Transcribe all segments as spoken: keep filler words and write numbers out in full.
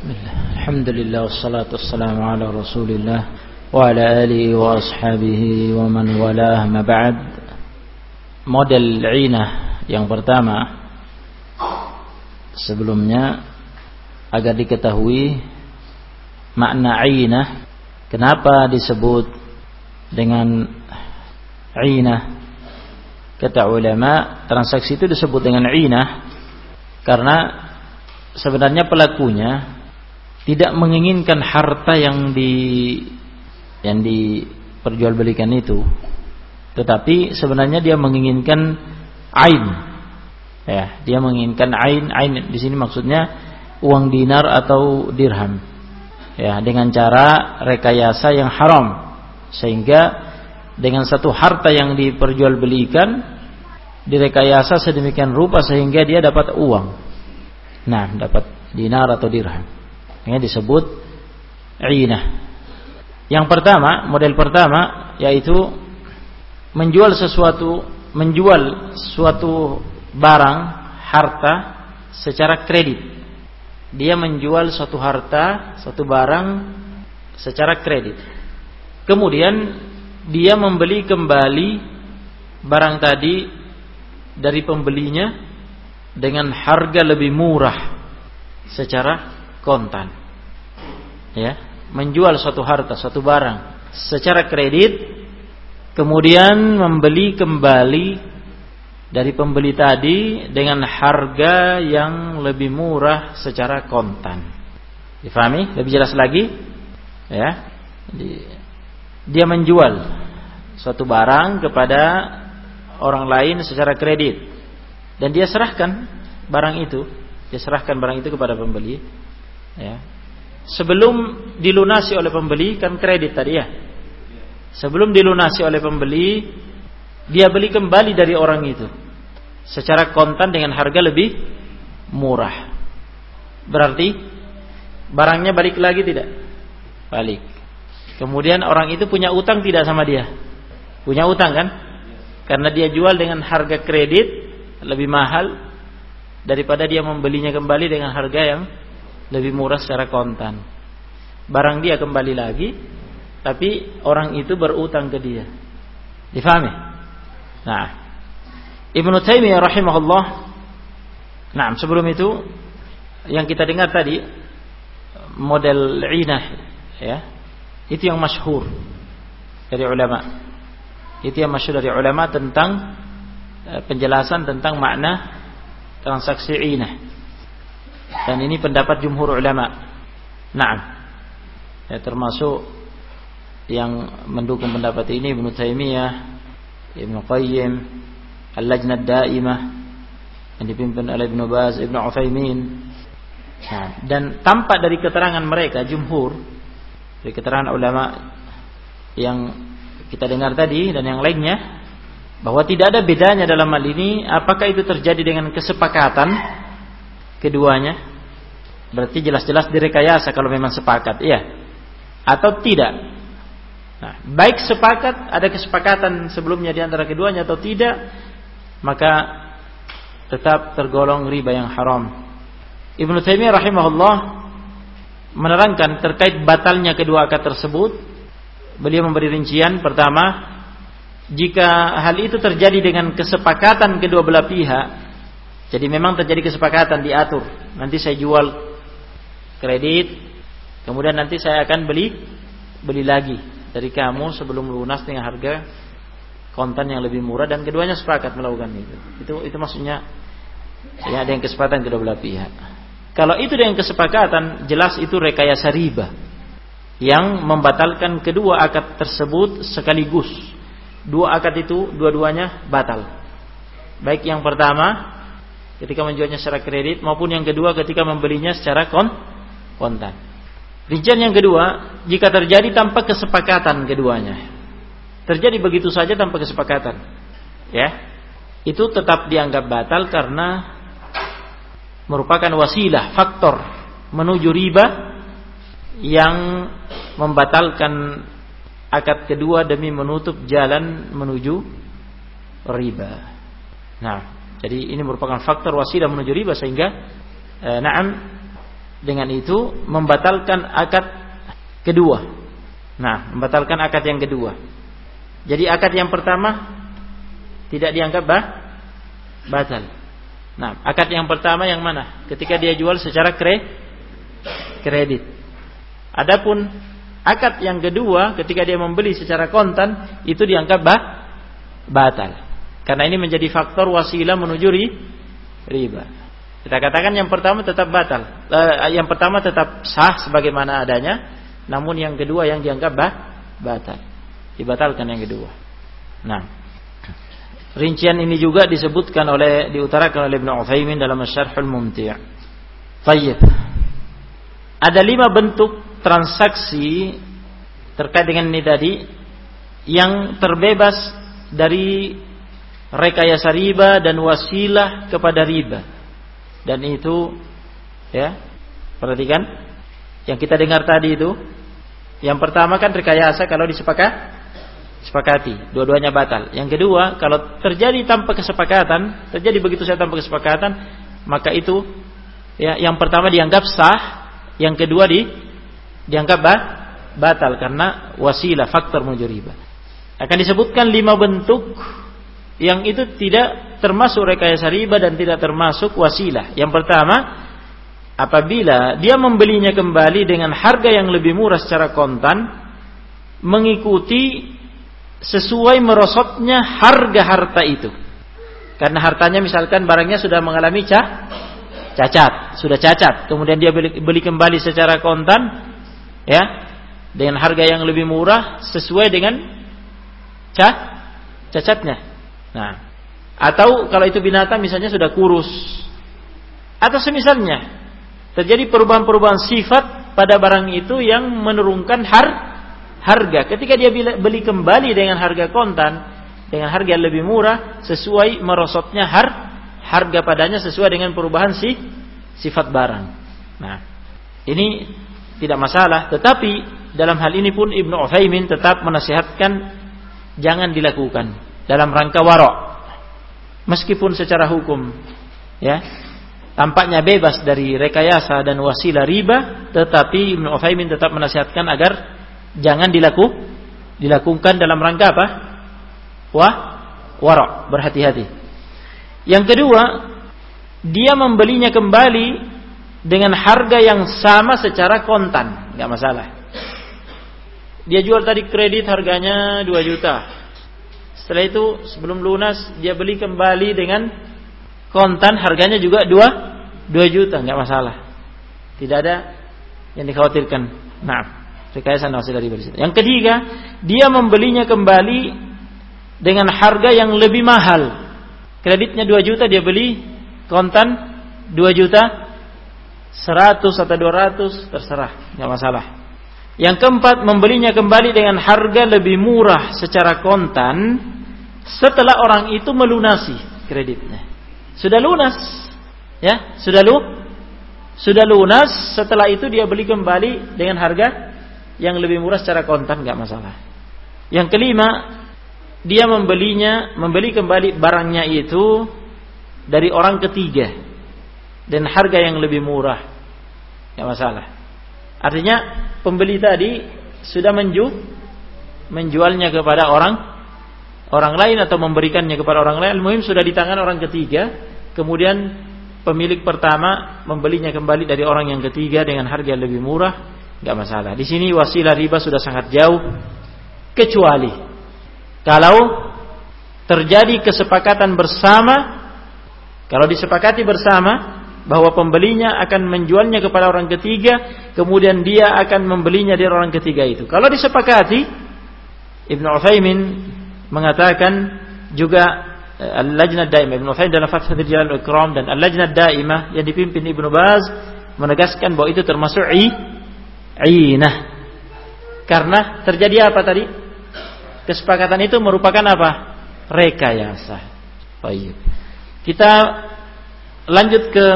Bismillah. Alhamdulillah wassalatu wassalamu ala Rasulillah wa ala alihi wa ashabihi wa man walah, ma ba'd. Model inah yang pertama, sebelumnya agar diketahui makna inah, kenapa disebut dengan inah. Kata ulama, transaksi itu disebut dengan inah karena sebenarnya pelakunya tidak menginginkan harta yang di yang diperjualbelikan itu, tetapi sebenarnya dia menginginkan ain. Ya, dia menginginkan ain. Ain di sini maksudnya uang dinar atau dirham. Ya, dengan cara rekayasa yang haram, sehingga dengan satu harta yang diperjualbelikan direkayasa sedemikian rupa sehingga dia dapat uang. Nah, dapat dinar atau dirham. Ini disebut inah. Yang pertama, model pertama yaitu menjual sesuatu, menjual suatu barang, harta secara kredit. Dia menjual suatu harta, suatu barang secara kredit. Kemudian dia membeli kembali barang tadi dari pembelinya dengan harga lebih murah secara kontan. Ya, menjual suatu harta, suatu barang secara kredit, kemudian membeli kembali dari pembeli tadi dengan harga yang lebih murah secara kontan. Difahami? Lebih jelas lagi? Ya. Dia menjual suatu barang kepada orang lain secara kredit dan dia serahkan barang itu, dia serahkan barang itu kepada pembeli. Ya. Sebelum dilunasi oleh pembeli, kan kredit tadi ya. Sebelum dilunasi oleh pembeli, dia beli kembali dari orang itu secara kontan dengan harga lebih murah. Berarti barangnya balik lagi tidak? Balik. Kemudian orang itu punya utang tidak sama dia? Punya utang kan? Karena dia jual dengan harga kredit lebih mahal daripada dia membelinya kembali dengan harga yang lebih murah secara kontan. Barang dia kembali lagi, tapi orang itu berutang ke dia. Difahami? Nah, Ibnu Taimiyah rahimahullah. Nah, sebelum itu yang kita dengar tadi model inah, ya, itu yang masyhur dari ulama. Itu yang masyhur dari ulama tentang penjelasan tentang makna transaksi inah. Dan ini pendapat jumhur ulama. Naam. Ya, termasuk yang mendukung pendapat ini Ibnu Taimiyah, Ibnu Qayyim, Al-Lajnah Daimah yang dipimpin oleh Ibnu Baz, Ibnu Utsaimin. Nah, dan tampak dari keterangan mereka jumhur, dari keterangan ulama yang kita dengar tadi dan yang lainnya, bahwa tidak ada bedanya dalam hal ini apakah itu terjadi dengan kesepakatan keduanya, berarti jelas-jelas direkayasa kalau memang sepakat, iya, atau tidak. Nah, baik sepakat, ada kesepakatan sebelumnya di antara keduanya atau tidak, maka tetap tergolong riba yang haram. Ibnu Taimiyah rahimahullah menerangkan terkait batalnya kedua akad tersebut. Beliau memberi rincian. Pertama, jika hal itu terjadi dengan kesepakatan kedua belah pihak, jadi memang terjadi kesepakatan, diatur, nanti saya jual kredit, kemudian nanti saya akan beli beli lagi dari kamu sebelum lunas dengan harga kontan yang lebih murah, dan keduanya sepakat melakukan itu. Itu itu maksudnya ya, ada yang kesepakatan kedua belah pihak. Kalau itu dengan kesepakatan, jelas itu rekayasa riba yang membatalkan kedua akad tersebut sekaligus. Dua akad itu dua-duanya batal. Baik yang pertama ketika menjualnya secara kredit, maupun yang kedua ketika membelinya secara kon kontan. Rincian yang kedua, jika terjadi tanpa kesepakatan keduanya, terjadi begitu saja tanpa kesepakatan, ya, itu tetap dianggap batal karena merupakan wasilah, faktor menuju riba yang membatalkan akad kedua demi menutup jalan menuju riba. Nah, jadi ini merupakan faktor wasilah menuju riba sehingga eh, na'am dengan itu membatalkan akad kedua. Nah, membatalkan akad yang kedua. Jadi akad yang pertama tidak dianggap bah, batal. Nah, akad yang pertama yang mana? Ketika dia jual secara kre, kredit. Adapun akad yang kedua ketika dia membeli secara kontan itu dianggap bah, batal. Karena ini menjadi faktor wasilah menuju riba. Kita katakan yang pertama tetap batal. Eh, yang pertama tetap sah sebagaimana adanya, namun yang kedua yang dianggap bah, batal. Dibatalkan yang kedua. Nah, rincian ini juga disebutkan oleh diutarakan oleh Ibnu Utsaimin dalam Syarhul Mumti'. Baik. Ada lima bentuk transaksi terkait dengan ini tadi yang terbebas dari rekayasa riba dan wasilah kepada riba. Dan itu ya, perhatikan yang kita dengar tadi itu. Yang pertama kan rekayasa kalau disepakat sepakati, dua-duanya batal. Yang kedua, kalau terjadi tanpa kesepakatan, terjadi begitu saja tanpa kesepakatan, maka itu ya, yang pertama dianggap sah, yang kedua di dianggap bah, batal karena wasilah, faktor menuju riba. Akan disebutkan lima bentuk yang itu tidak termasuk rekayasa riba dan tidak termasuk wasilah. Yang pertama, apabila dia membelinya kembali dengan harga yang lebih murah secara kontan, mengikuti sesuai merosotnya harga harta itu. Karena hartanya misalkan barangnya sudah mengalami cah, cacat, sudah cacat, kemudian dia beli, beli kembali secara kontan, ya, dengan harga yang lebih murah sesuai dengan cah, cacatnya. Nah, atau kalau itu binatang misalnya sudah kurus, atau semisalnya terjadi perubahan-perubahan sifat pada barang itu yang menurunkan har, harga. Ketika dia beli kembali dengan harga kontan, dengan harga yang lebih murah, sesuai merosotnya har, harga padanya sesuai dengan perubahan si, sifat barang. Nah, ini tidak masalah. Tetapi dalam hal ini pun Ibnu Utsaimin tetap menasihatkan jangan dilakukan dalam rangka wara'. Meskipun secara hukum ya tampaknya bebas dari rekayasa dan wasilah riba, tetapi Ibnu Utsaimin tetap menasihatkan agar jangan dilaku, dilakukan dalam rangka apa? Wah, wara', berhati-hati. Yang kedua, dia membelinya kembali dengan harga yang sama secara kontan, enggak masalah. Dia jual tadi kredit harganya dua juta. Setelah itu sebelum lunas dia beli kembali dengan kontan harganya juga dua juta, enggak masalah. Tidak ada yang dikhawatirkan. Nah, rekayasa wasilah riba di situ. Yang ketiga, dia membelinya kembali dengan harga yang lebih mahal. Kreditnya dua juta, dia beli kontan dua juta seratus atau dua ratus, terserah, enggak masalah. Yang keempat, membelinya kembali dengan harga lebih murah secara kontan setelah orang itu melunasi kreditnya. Sudah lunas, ya, sudah lu, sudah lunas. Setelah itu dia beli kembali dengan harga yang lebih murah secara kontan, enggak masalah. Yang kelima, dia membelinya, membeli kembali barangnya itu dari orang ketiga dan harga yang lebih murah, enggak masalah. Artinya pembeli tadi sudah menju, menjualnya kepada orang orang lain atau memberikannya kepada orang lain, al-muhim sudah di tangan orang ketiga. Kemudian pemilik pertama membelinya kembali dari orang yang ketiga dengan harga yang lebih murah, enggak masalah. Di sini wasilah riba sudah sangat jauh, kecuali kalau terjadi kesepakatan bersama. Kalau disepakati bersama bahwa pembelinya akan menjualnya kepada orang ketiga, kemudian dia akan membelinya dari orang ketiga itu. Kalau disepakati, Ibnu Utsaimin mengatakan juga Al-Lajnah Daimah, Ibnu Utsaimin dalam Fathul Jalal wal Ikram dan Al-Lajnah Daimah yang dipimpin Ibnu Baz menegaskan bahwa itu termasuk i inah. Karena terjadi apa tadi? Kesepakatan itu merupakan apa? Rekayasa. Baik. Kita lanjut ke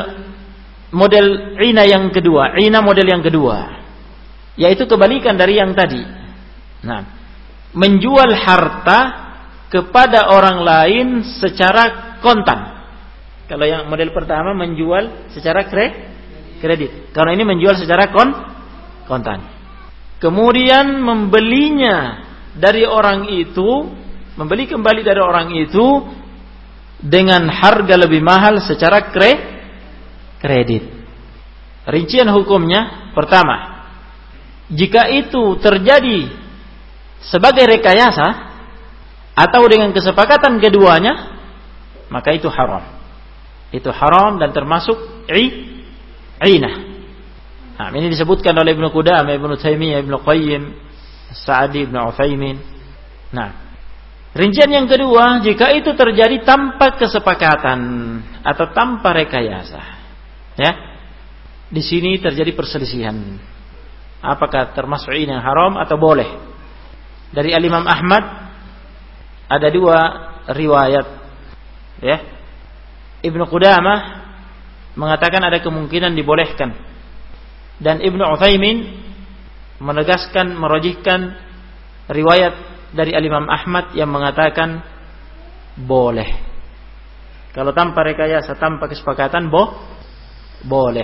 model ina yang kedua. Ina model yang kedua, yaitu kebalikan dari yang tadi. Nah, menjual harta kepada orang lain secara kontan. Kalau yang model pertama menjual secara kre, kredit. Karena ini menjual secara kon kontan. Kemudian membelinya dari orang itu, membeli kembali dari orang itu dengan harga lebih mahal secara kre, kredit. Rincian hukumnya, pertama, jika itu terjadi sebagai rekayasa atau dengan kesepakatan keduanya, maka itu haram. Itu haram dan termasuk i, inah. Nah, ini disebutkan oleh Ibnu Qudamah, Ibnu Taimiyah, Ibnu Qayyim, Sa'di, Ibnu Utsaimin. Nah, rincian yang kedua, jika itu terjadi tanpa kesepakatan atau tanpa rekayasa, ya, di sini terjadi perselisihan. Apakah termasuk ini yang haram atau boleh? Dari Al-Imam Ahmad ada dua riwayat, ya. Ibnu Qudamah mengatakan ada kemungkinan dibolehkan. Dan Ibnu Utsaimin menegaskan, merajihkan riwayat dari Al-Imam Ahmad yang mengatakan boleh. Kalau tanpa rekayasa, tanpa kesepakatan, boh, boleh.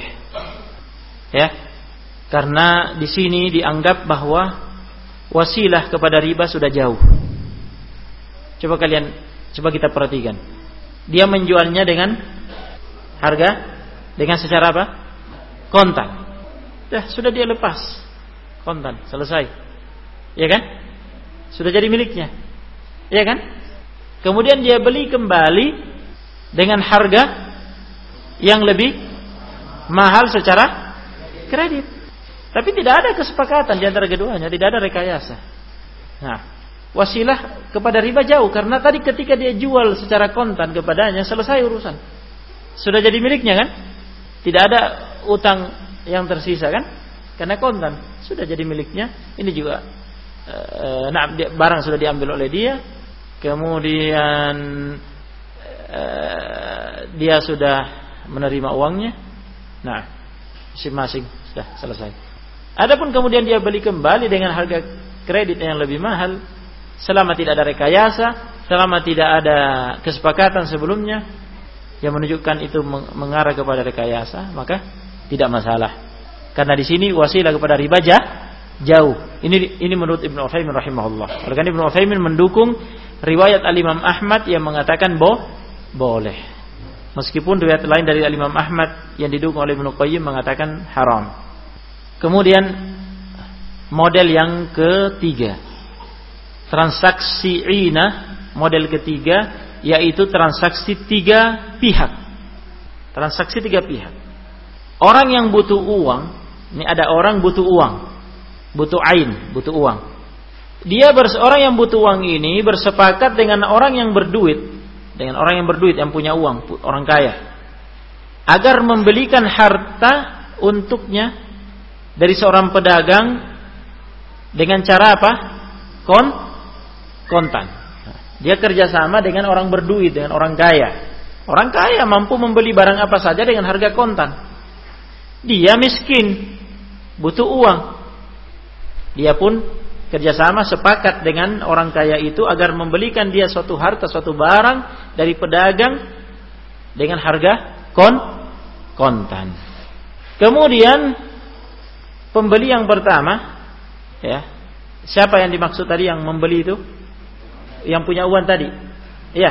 Ya, karena di sini dianggap bahwa wasilah kepada riba sudah jauh. Coba kalian, coba kita perhatikan. Dia menjualnya dengan harga, dengan secara apa? Kontan. Dah, sudah dia lepas kontan, selesai, ya kan? Sudah jadi miliknya, ya kan? Kemudian dia beli kembali dengan harga yang lebih mahal secara kredit, tapi tidak ada kesepakatan di antara keduanya, tidak ada rekayasa. Nah, wasilah kepada riba jauh, karena tadi ketika dia jual secara kontan kepadanya, selesai urusan, sudah jadi miliknya kan? Tidak ada utang yang tersisa kan, karena kontan sudah jadi miliknya. Ini juga e, nah, barang sudah diambil oleh dia, kemudian e, dia sudah menerima uangnya. Nah, masing-masing sudah selesai. Adapun kemudian dia beli kembali dengan harga kredit yang lebih mahal, selama tidak ada rekayasa, selama tidak ada kesepakatan sebelumnya yang menunjukkan itu mengarah kepada rekayasa, maka tidak masalah. Karena di sini wasilah kepada riba jauh. Ini ini menurut Ibnu Utsaimin rahimahullah. Oleh karena Ibnu Utsaimin mendukung riwayat Al-Imam Ahmad yang mengatakan bo, boleh. Meskipun riwayat lain dari Al-Imam Ahmad yang didukung oleh Ibnu Qayyim mengatakan haram. Kemudian model yang ketiga, transaksi inah, model ketiga, yaitu transaksi tiga pihak. Transaksi tiga pihak. Orang yang butuh uang, ini ada orang butuh uang, butuh ain, butuh uang. Dia bers, orang yang butuh uang ini bersepakat dengan orang yang berduit, dengan orang yang berduit yang punya uang, orang kaya, agar membelikan harta untuknya dari seorang pedagang dengan cara apa? Kon, kontan. Dia kerjasama dengan orang berduit, dengan orang kaya. Orang kaya mampu membeli barang apa saja dengan harga kontan. Dia miskin, butuh uang. Dia pun kerjasama sepakat dengan orang kaya itu agar membelikan dia suatu harta, suatu barang dari pedagang dengan harga kon kontan. Kemudian pembeli yang pertama, ya, siapa yang dimaksud tadi yang membeli itu? Yang punya uang tadi, ya.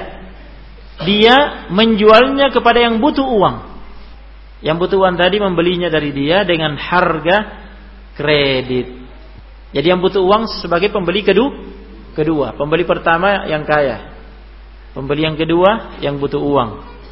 Dia menjualnya kepada yang butuh uang. Yang butuh uang tadi membelinya dari dia dengan harga kredit. Jadi yang butuh uang sebagai pembeli kedua, kedua. Pembeli pertama yang kaya. Pembeli yang kedua yang butuh uang.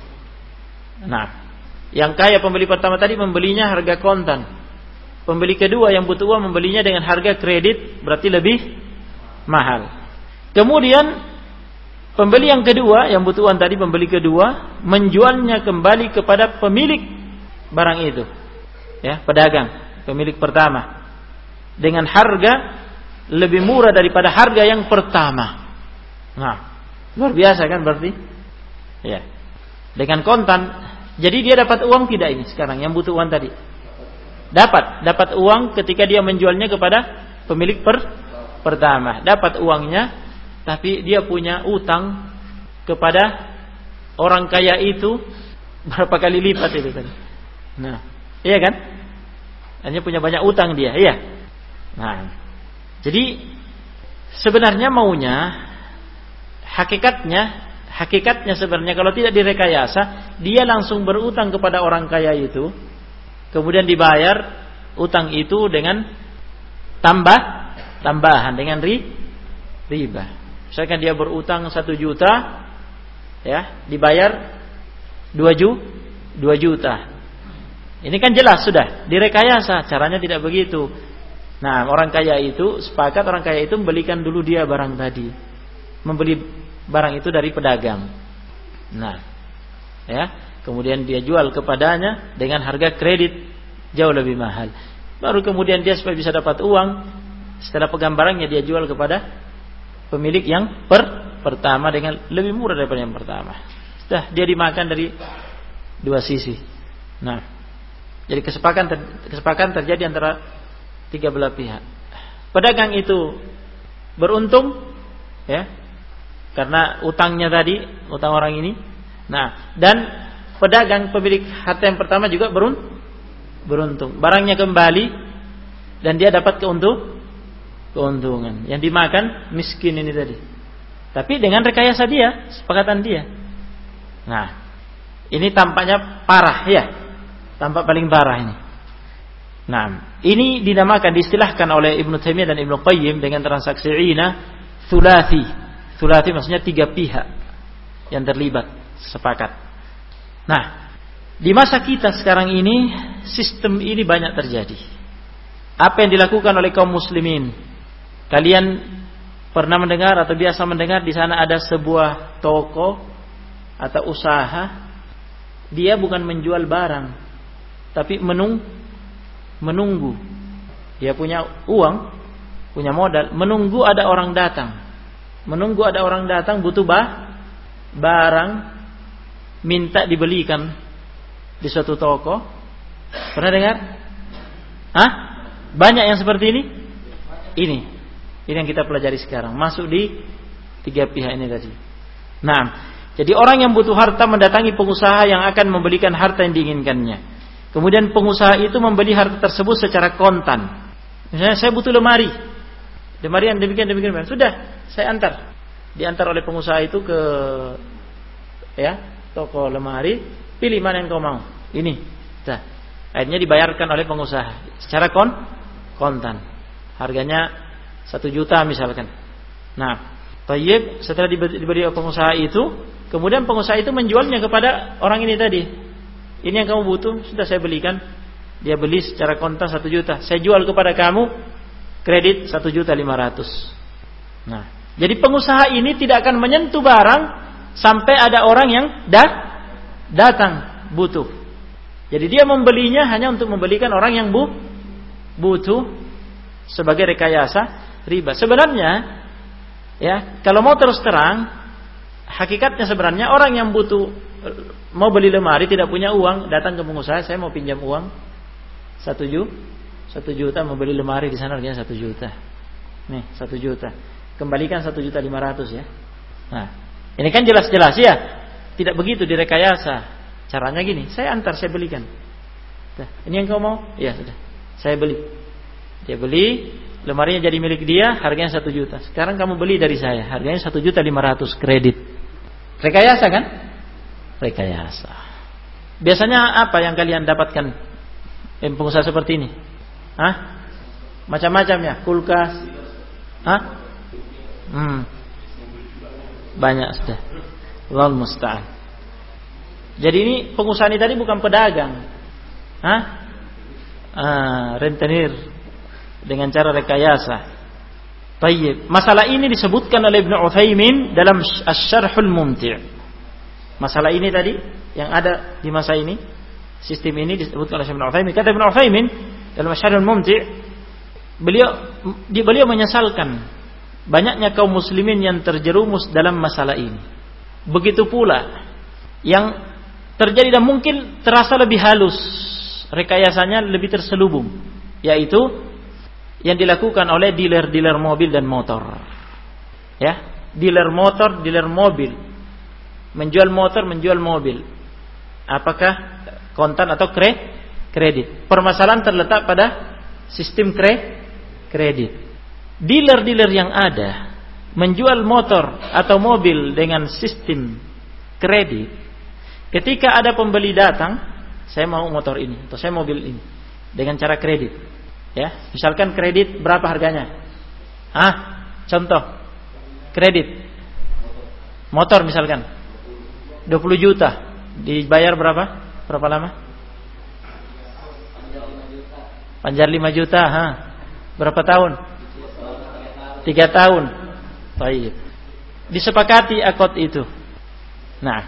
Nah, yang kaya pembeli pertama tadi membelinya harga kontan. Pembeli kedua yang butuh uang membelinya dengan harga kredit, berarti lebih mahal. Kemudian pembeli yang kedua yang butuh uang tadi, pembeli kedua menjualnya kembali kepada pemilik barang itu, ya, pedagang, pemilik pertama, dengan harga lebih murah daripada harga yang pertama. Nah, luar biasa kan berarti, ya, dengan kontan. Jadi dia dapat uang tidak ini sekarang yang butuh uang tadi? Dapat, dapat uang ketika dia menjualnya kepada pemilik per, pertama, dapat uangnya, tapi dia punya utang kepada orang kaya itu berapa kali lipat itu tadi. Nah, Iya kan? Hanya punya banyak utang dia, iya. Nah, jadi sebenarnya maunya, hakikatnya, hakikatnya sebenarnya kalau tidak direkayasa, dia langsung berutang kepada orang kaya itu, kemudian dibayar utang itu dengan tambah, tambahan dengan ri, riba. Misalkan dia berutang satu juta, ya, dibayar dua ju, dua juta. Ini kan jelas sudah direkayasa, caranya tidak begitu. Nah, orang kaya itu sepakat, orang kaya itu membelikan dulu dia barang tadi, membeli barang itu dari pedagang. Nah, ya, kemudian dia jual kepadanya dengan harga kredit jauh lebih mahal. Baru kemudian dia supaya bisa dapat uang, setelah pegang barangnya dia jual kepada pemilik yang per pertama dengan lebih murah daripada yang pertama. Sudah dia dimakan dari dua sisi. Nah, jadi kesepakatan kesepakatan terjadi antara tiga belah pihak. Pedagang itu beruntung, ya, karena utangnya tadi, utang orang ini. Nah, dan pedagang pemilik harta yang pertama juga beruntung, beruntung. Barangnya kembali dan dia dapat keuntung, keuntungan. Yang dimakan miskin ini tadi. Tapi dengan rekayasa dia, sepakatan dia. Nah, ini tampaknya parah, ya. Tampak paling parah ini. Nah, ini dinamakan, diistilahkan oleh Ibnu Taimiyah dan Ibnu Qayyim dengan transaksi ina thulathi. Thulathi maksudnya tiga pihak yang terlibat, sepakat. Nah, di masa kita sekarang ini sistem ini banyak terjadi. Apa yang dilakukan oleh kaum muslimin? Kalian pernah mendengar atau biasa mendengar di sana ada sebuah toko atau usaha, dia bukan menjual barang, tapi menung, menunggu. Dia punya uang, punya modal, menunggu ada orang datang. Menunggu ada orang datang butuh bah, barang, minta dibelikan di suatu toko. Pernah dengar? Hah? Banyak yang seperti ini? Ini. Ini yang kita pelajari sekarang. Masuk di tiga pihak ini tadi. Nah, jadi orang yang butuh harta mendatangi pengusaha yang akan membelikan harta yang diinginkannya. Kemudian pengusaha itu membeli harta tersebut secara kontan. Misalnya saya butuh lemari. Lemari yang demikian demikian. Sudah, saya antar. Diantar oleh pengusaha itu ke ya, toko lemari, pilih mana yang kau mau. Ini. Nah, akhirnya dibayarkan oleh pengusaha secara kon kontan. Harganya satu juta misalkan. Nah, tayyib, setelah diberi oleh pengusaha itu, kemudian pengusaha itu menjualnya kepada orang ini tadi. Ini yang kamu butuh, sudah saya belikan. Dia beli secara kontan satu juta. Saya jual kepada kamu kredit satu juta lima ratus. Nah, jadi pengusaha ini tidak akan menyentuh barang sampai ada orang yang dah datang butuh. Jadi dia membelinya hanya untuk membelikan orang yang bu, butuh sebagai rekayasa riba. Sebenarnya, ya, kalau mau terus terang, hakikatnya sebenarnya orang yang butuh mau beli lemari tidak punya uang, datang ke pengusaha, saya mau pinjam uang satu juta, satu juta mau beli lemari di sana harganya satu juta. Nih satu juta, kembalikan satu juta lima ratus ya. Nah, ini kan jelas-jelas ya, tidak begitu direkayasa. Caranya gini, saya antar, saya belikan. Nah, ini yang kau mau? Ya sudah, saya beli. Dia beli, lemarinya jadi milik dia, harganya satu juta. Sekarang kamu beli dari saya, harganya satu juta lima ratus kredit. Rekayasa kan? Rekayasa. Biasanya apa yang kalian dapatkan pengusaha seperti ini? Hah? Macam-macam ya, kulkas. Hah? Hmm. Banyak sudah. Wal musta'an. Jadi ini pengusaha ini tadi bukan pedagang. Hah? Ah, rentenir dengan cara rekayasa. Tayyib. Masalah ini disebutkan oleh Ibnu Utsaimin dalam Asy-Syarhul Mumti'. Masalah ini tadi yang ada di masa ini, sistem ini disebutkan oleh Ibnu Utsaimin. Kata Ibnu Utsaimin dalam Asy-Syarhul Mumti', beliau beliau menyesalkan banyaknya kaum muslimin yang terjerumus dalam masalah ini. Begitu pula yang terjadi dan mungkin terasa lebih halus, rekayasanya lebih terselubung, yaitu yang dilakukan oleh dealer-dealer mobil dan motor. Ya, dealer motor, dealer mobil. Menjual motor, menjual mobil. Apakah kontan atau kre, kredit. Permasalahan terletak pada sistem kre, kredit. Dealer-dealer yang ada menjual motor atau mobil dengan sistem kredit. Ketika ada pembeli datang, saya mau motor ini atau saya mobil ini dengan cara kredit. Ya, misalkan kredit berapa harganya? Ah, contoh kredit motor misalkan dua puluh juta, dibayar berapa? Berapa lama? Panjar lima juta, ha. Berapa tahun? tiga tahun. Baik. Disepakati akad itu. Nah,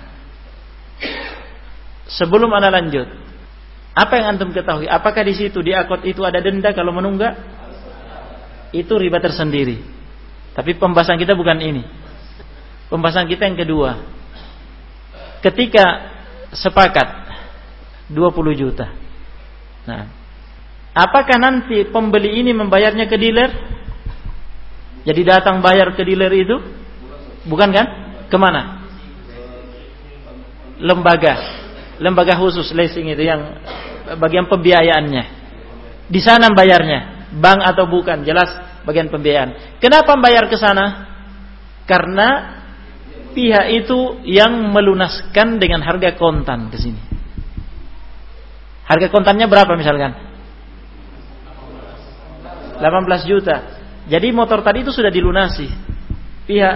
sebelum Anda lanjut, apa yang antum ketahui? Apakah di situ di akad itu ada denda kalau menunggak? Itu riba tersendiri. Tapi pembahasan kita bukan ini. Pembahasan kita yang kedua. Ketika sepakat dua puluh juta. Nah, apakah nanti pembeli ini membayarnya ke dealer? Jadi datang bayar ke dealer itu? Bukan kan? Kemana? Lembaga. Lembaga khusus leasing itu yang bagian pembiayaannya. Di sana bayarnya, bank atau bukan, jelas bagian pembiayaan. Kenapa bayar ke sana? Karena pihak itu yang melunaskan dengan harga kontan ke sini. Harga kontannya berapa misalkan? delapan belas juta. Jadi motor tadi itu sudah dilunasi. Pihak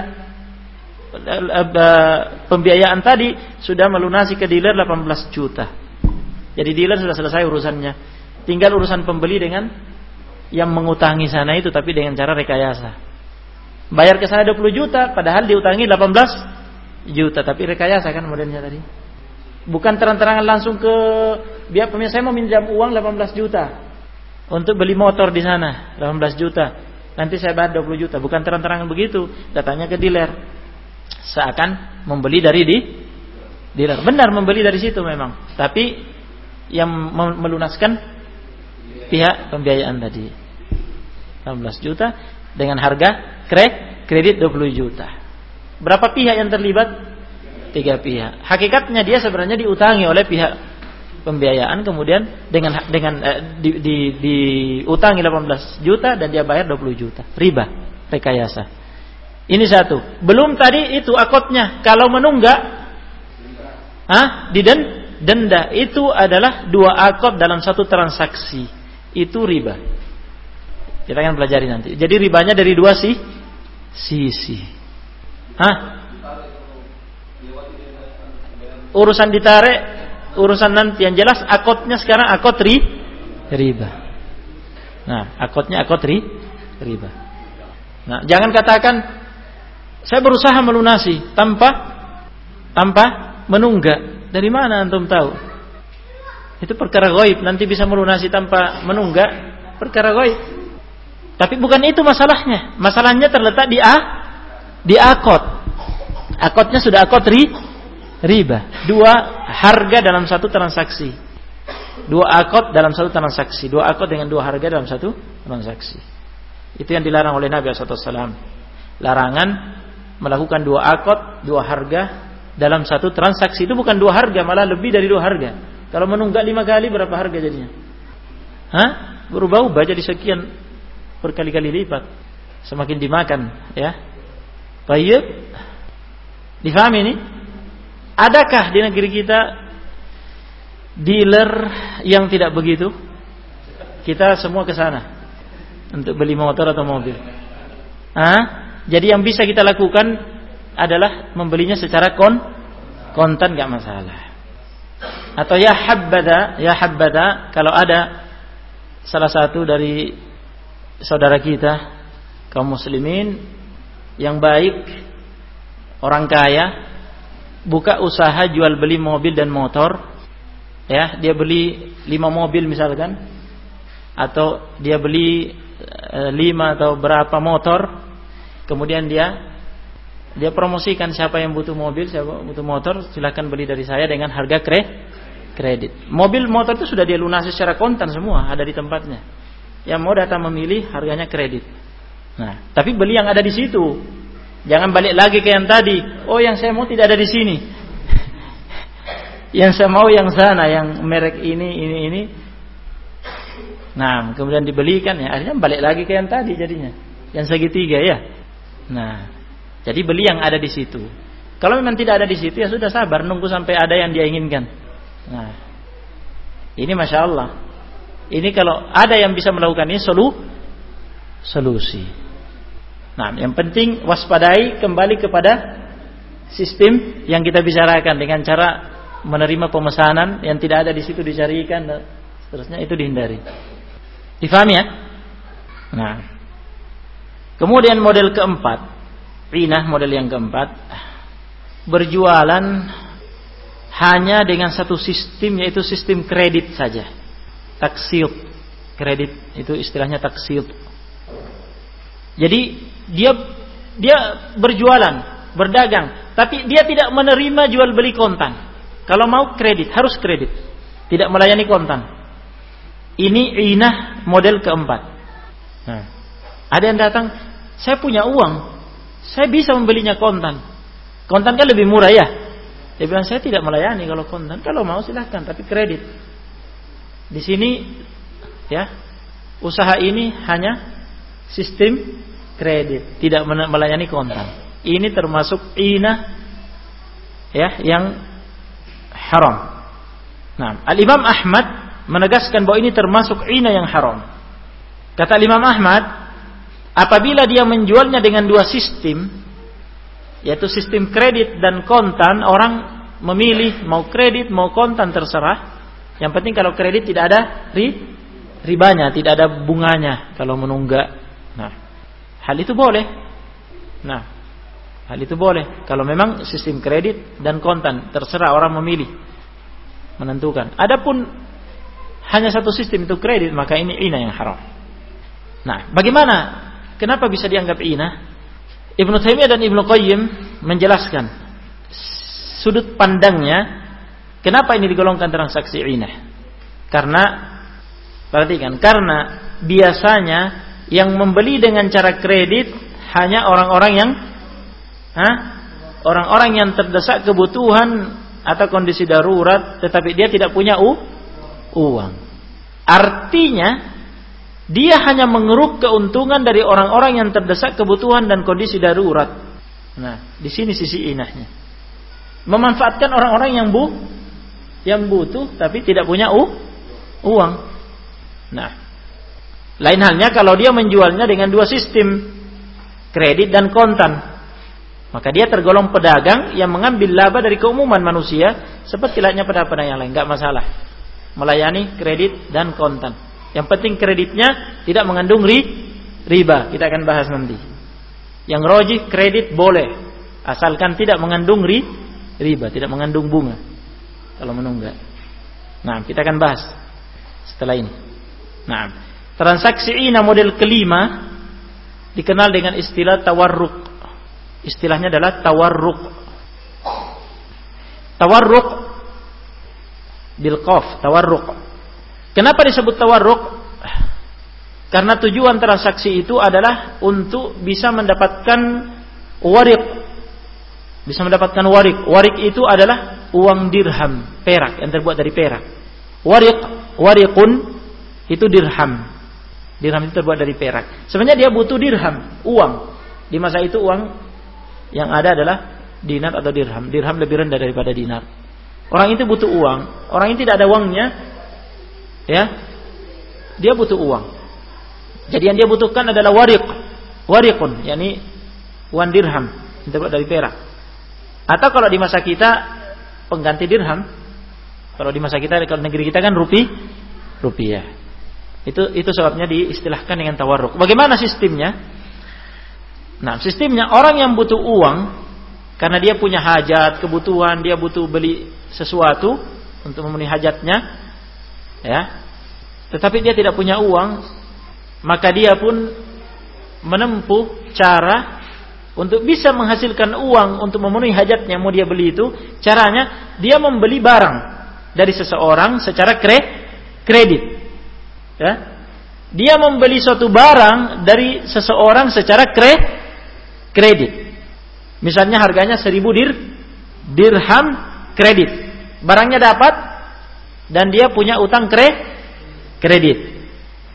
pembiayaan tadi sudah melunasi ke dealer delapan belas juta. Jadi dealer sudah selesai urusannya. Tinggal urusan pembeli dengan yang mengutangi sana itu, tapi dengan cara rekayasa. Bayar ke sana dua puluh juta, padahal diutangi delapan belas juta, tapi rekayasa kan modelnya tadi. Bukan terang-terangan langsung ke biar pemilik saya mau minjam uang delapan belas juta untuk beli motor di sana, delapan belas juta. Nanti saya bayar dua puluh juta. Bukan terang-terangan begitu, datanya ke dealer. Seakan membeli dari di dealer. Benar membeli dari situ memang, tapi yang melunaskan pihak pembiayaan tadi delapan belas juta dengan harga kredit dua puluh juta. Berapa pihak yang terlibat? Tiga pihak. Hakikatnya dia sebenarnya diutangi oleh pihak pembiayaan, kemudian dengan dengan eh, di, di, diutangi delapan belas juta dan dia bayar dua puluh juta. Riba, rekayasa. Ini satu. Belum tadi itu akadnya. Kalau menunggak, ah, diden, denda itu adalah dua akad dalam satu transaksi. Itu riba. Kita akan pelajari nanti. Jadi ribanya dari dua sih sisi. Hah? Urusan ditarik, urusan nanti. Yang jelas akadnya sekarang akad ri, riba. Nah, akadnya akad ri, riba. Nah, jangan katakan saya berusaha melunasi tanpa tanpa menunggak. Dari mana antum tahu? Itu perkara gaib. Nanti bisa melunasi tanpa menunggak, perkara gaib. Tapi bukan itu masalahnya. Masalahnya terletak di a di akad. Akadnya sudah akad ri, riba. Dua harga dalam satu transaksi. Dua akad dalam satu transaksi. Dua akad dengan dua harga dalam satu transaksi. Itu yang dilarang oleh Nabi shallallahu alaihi wasallam. Larangan melakukan dua akad, dua harga dalam satu transaksi. Itu bukan dua harga, malah lebih dari dua harga. Kalau menunggak lima kali berapa harga jadinya? Hah? Berubah-ubah jadi sekian berkali-kali lipat. Semakin dimakan, ya. Baik. Difahami ini? Adakah di negeri kita dealer yang tidak begitu? Kita semua ke sana untuk beli motor atau mobil. Hah? Jadi yang bisa kita lakukan adalah membelinya secara kon kontan, gak masalah. Atau ya habbada, ya habbada, kalau ada salah satu dari saudara kita kaum muslimin yang baik, orang kaya, buka usaha jual beli mobil dan motor, ya, dia beli lima mobil misalkan, atau dia beli e, lima atau berapa motor. Kemudian dia dia promosikan, siapa yang butuh mobil, siapa butuh motor, silakan beli dari saya dengan harga kre, kredit. Mobil motor itu sudah dia lunasi secara kontan semua, ada di tempatnya. Yang mau datang memilih harganya kredit. Nah, tapi beli yang ada di situ. Jangan balik lagi ke yang tadi. Oh, yang saya mau tidak ada di sini. Yang saya mau yang sana, yang merek ini, ini, ini. Nah, kemudian dibelikan ya, akhirnya balik lagi ke yang tadi jadinya, yang segitiga ya. Nah, jadi beli yang ada di situ. Kalau memang tidak ada di situ ya sudah sabar, nunggu sampai ada yang dia inginkan. Nah, ini masya Allah. Ini kalau ada yang bisa melakukan ini solu, solusi. Nah, yang penting waspadai kembali kepada sistem yang kita bicarakan dengan cara menerima pemesanan yang tidak ada di situ dicarikan dan seterusnya, itu dihindari. Difahami ya? Nah, kemudian model keempat, inah model yang keempat, berjualan hanya dengan satu sistem, yaitu sistem kredit saja. Taksir, kredit itu istilahnya taksir. Jadi dia dia berjualan, berdagang, tapi dia tidak menerima jual beli kontan. Kalau mau kredit harus kredit, tidak melayani kontan. Ini inah model keempat. Nah, ada yang datang, saya punya uang, saya bisa membelinya kontan. Kontan kan lebih murah ya. Dia bilang saya tidak melayani kalau kontan. Kalau mau silahkan, tapi kredit. Di sini ya, usaha ini hanya sistem kredit, tidak melayani kontan. Ini termasuk inah ya yang haram. Nah, Al-Imam Ahmad menegaskan bahwa ini termasuk inah yang haram. Kata Imam Ahmad, apabila dia menjualnya dengan dua sistem, yaitu sistem kredit dan kontan, orang memilih mau kredit mau kontan terserah. Yang penting kalau kredit tidak ada ri, ribanya, tidak ada bunganya kalau menunggak. Nah, hal itu boleh. Nah, hal itu boleh kalau memang sistem kredit dan kontan, terserah orang memilih, menentukan. Adapun hanya satu sistem itu kredit, maka ini inah yang haram. Nah, bagaimana? Kenapa bisa dianggap inah? Ibnu Taimiyah dan Ibnu Qayyim menjelaskan sudut pandangnya kenapa ini digolongkan transaksi inah. Karena perhatikan, karena biasanya yang membeli dengan cara kredit hanya orang-orang yang ha? orang-orang yang terdesak kebutuhan atau kondisi darurat, tetapi dia tidak punya u uang. Artinya dia hanya mengeruk keuntungan dari orang-orang yang terdesak kebutuhan dan kondisi darurat. Nah, di sini sisi inahnya. Memanfaatkan orang-orang yang bu yang butuh tapi tidak punya u uang. Nah, lain halnya kalau dia menjualnya dengan dua sistem, kredit dan kontan. Maka dia tergolong pedagang yang mengambil laba dari keumuman manusia, seperti layaknya pedagang yang lain, enggak masalah. Melayani kredit dan kontan. Yang penting kreditnya tidak mengandung ri, riba. Kita akan bahas nanti. Yang rojih kredit boleh, asalkan tidak mengandung ri, riba, tidak mengandung bunga kalau menunggak. Nah, kita akan bahas setelah ini. Nah, transaksi inah model kelima dikenal dengan istilah tawarruk. Istilahnya adalah tawarruk. Tawarruk bil qaf, tawarruk. Kenapa disebut tawarruk? Karena tujuan transaksi itu adalah untuk bisa mendapatkan warik. Bisa mendapatkan warik. Warik itu adalah uang dirham, perak yang terbuat dari perak. Warik, warikun itu dirham. Dirham itu terbuat dari perak. Sebenarnya dia butuh dirham, uang. Di masa itu uang yang ada adalah dinar atau dirham. Dirham lebih rendah daripada dinar. Orang itu butuh uang. Orang ini tidak ada uangnya, ya, dia butuh uang. Jadi yang dia butuhkan adalah warik, warikun, yakni uang dirham yang terbuat dari perak. Atau kalau di masa kita pengganti dirham. Kalau di masa kita, kalau negeri kita kan rupi, rupiah. Itu itu sebabnya diistilahkan dengan tawarruk. Bagaimana sistemnya? Nah, sistemnya orang yang butuh uang karena dia punya hajat, kebutuhan, dia butuh beli sesuatu untuk memenuhi hajatnya, ya. Tetapi dia tidak punya uang, maka dia pun menempuh cara untuk bisa menghasilkan uang untuk memenuhi hajatnya, mau dia beli itu, caranya dia membeli barang dari seseorang secara kre, kredit. Ya. Dia membeli suatu barang dari seseorang secara kre, kredit. Misalnya harganya seribu dir, dirham kredit. Barangnya dapat dan dia punya utang kre, kredit.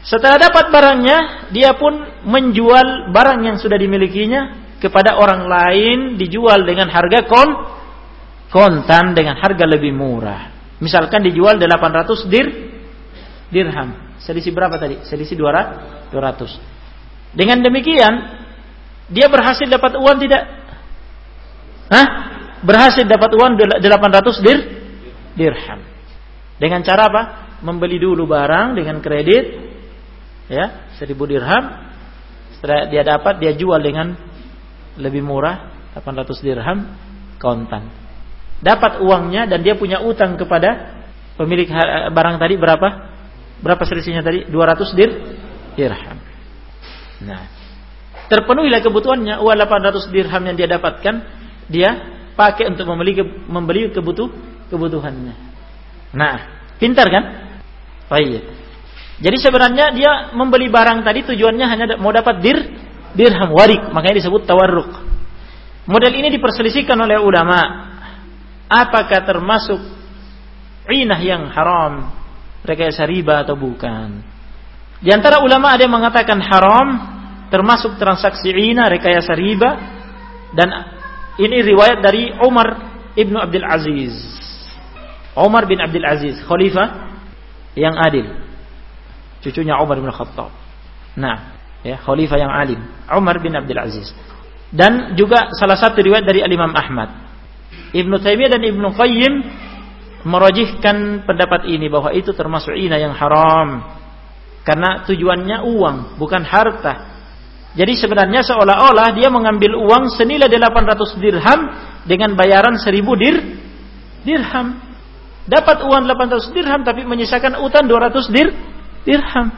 Setelah dapat barangnya, dia pun menjual barang yang sudah dimilikinya kepada orang lain, dijual dengan harga kon kontan dengan harga lebih murah. Misalkan dijual delapan ratus dir dirham. Selisih berapa tadi? Selisih dua ratus. Dengan demikian, dia berhasil dapat uang tidak? Hah? Berhasil dapat uang delapan ratus dir dirham. Dengan cara apa? Membeli dulu barang dengan kredit, ya, seribu dirham. Setelah dia dapat, dia jual dengan lebih murah, delapan ratus dirham kontan. Dapat uangnya dan dia punya utang kepada pemilik barang tadi berapa? Berapa selisihnya tadi? dua ratus dir dirham. Nah, terpenuhilah kebutuhannya, uang delapan ratus dirham yang dia dapatkan, dia pakai untuk membeli membeli kebutuh kebutuhannya. Nah, pintar kan? Baik. Jadi sebenarnya dia membeli barang tadi tujuannya hanya mau dapat dir dirham warik, makanya disebut tawarruk. Model ini diperselisihkan oleh ulama. Apakah termasuk inah yang haram, rekayasa riba atau bukan? Di antara ulama ada yang mengatakan haram, termasuk transaksi inah, rekayasa riba, dan ini riwayat dari Umar ibnu Abdul Aziz. Umar bin Abdul Aziz, khalifah yang adil, cucunya Umar bin Khattab. Nah, ya, khalifah yang alim, Umar bin Abdul Aziz. Dan juga salah satu riwayat dari Imam Ahmad. Ibnu Taimiyah dan Ibnu Qayyim merajihkan pendapat ini bahwa itu termasuk inah yang haram karena tujuannya uang, bukan harta. Jadi sebenarnya seolah-olah dia mengambil uang senilai delapan ratus dirham dengan bayaran seribu dir dirham. Dapat uang delapan ratus dirham tapi menyisakan utang dua ratus dir dirham.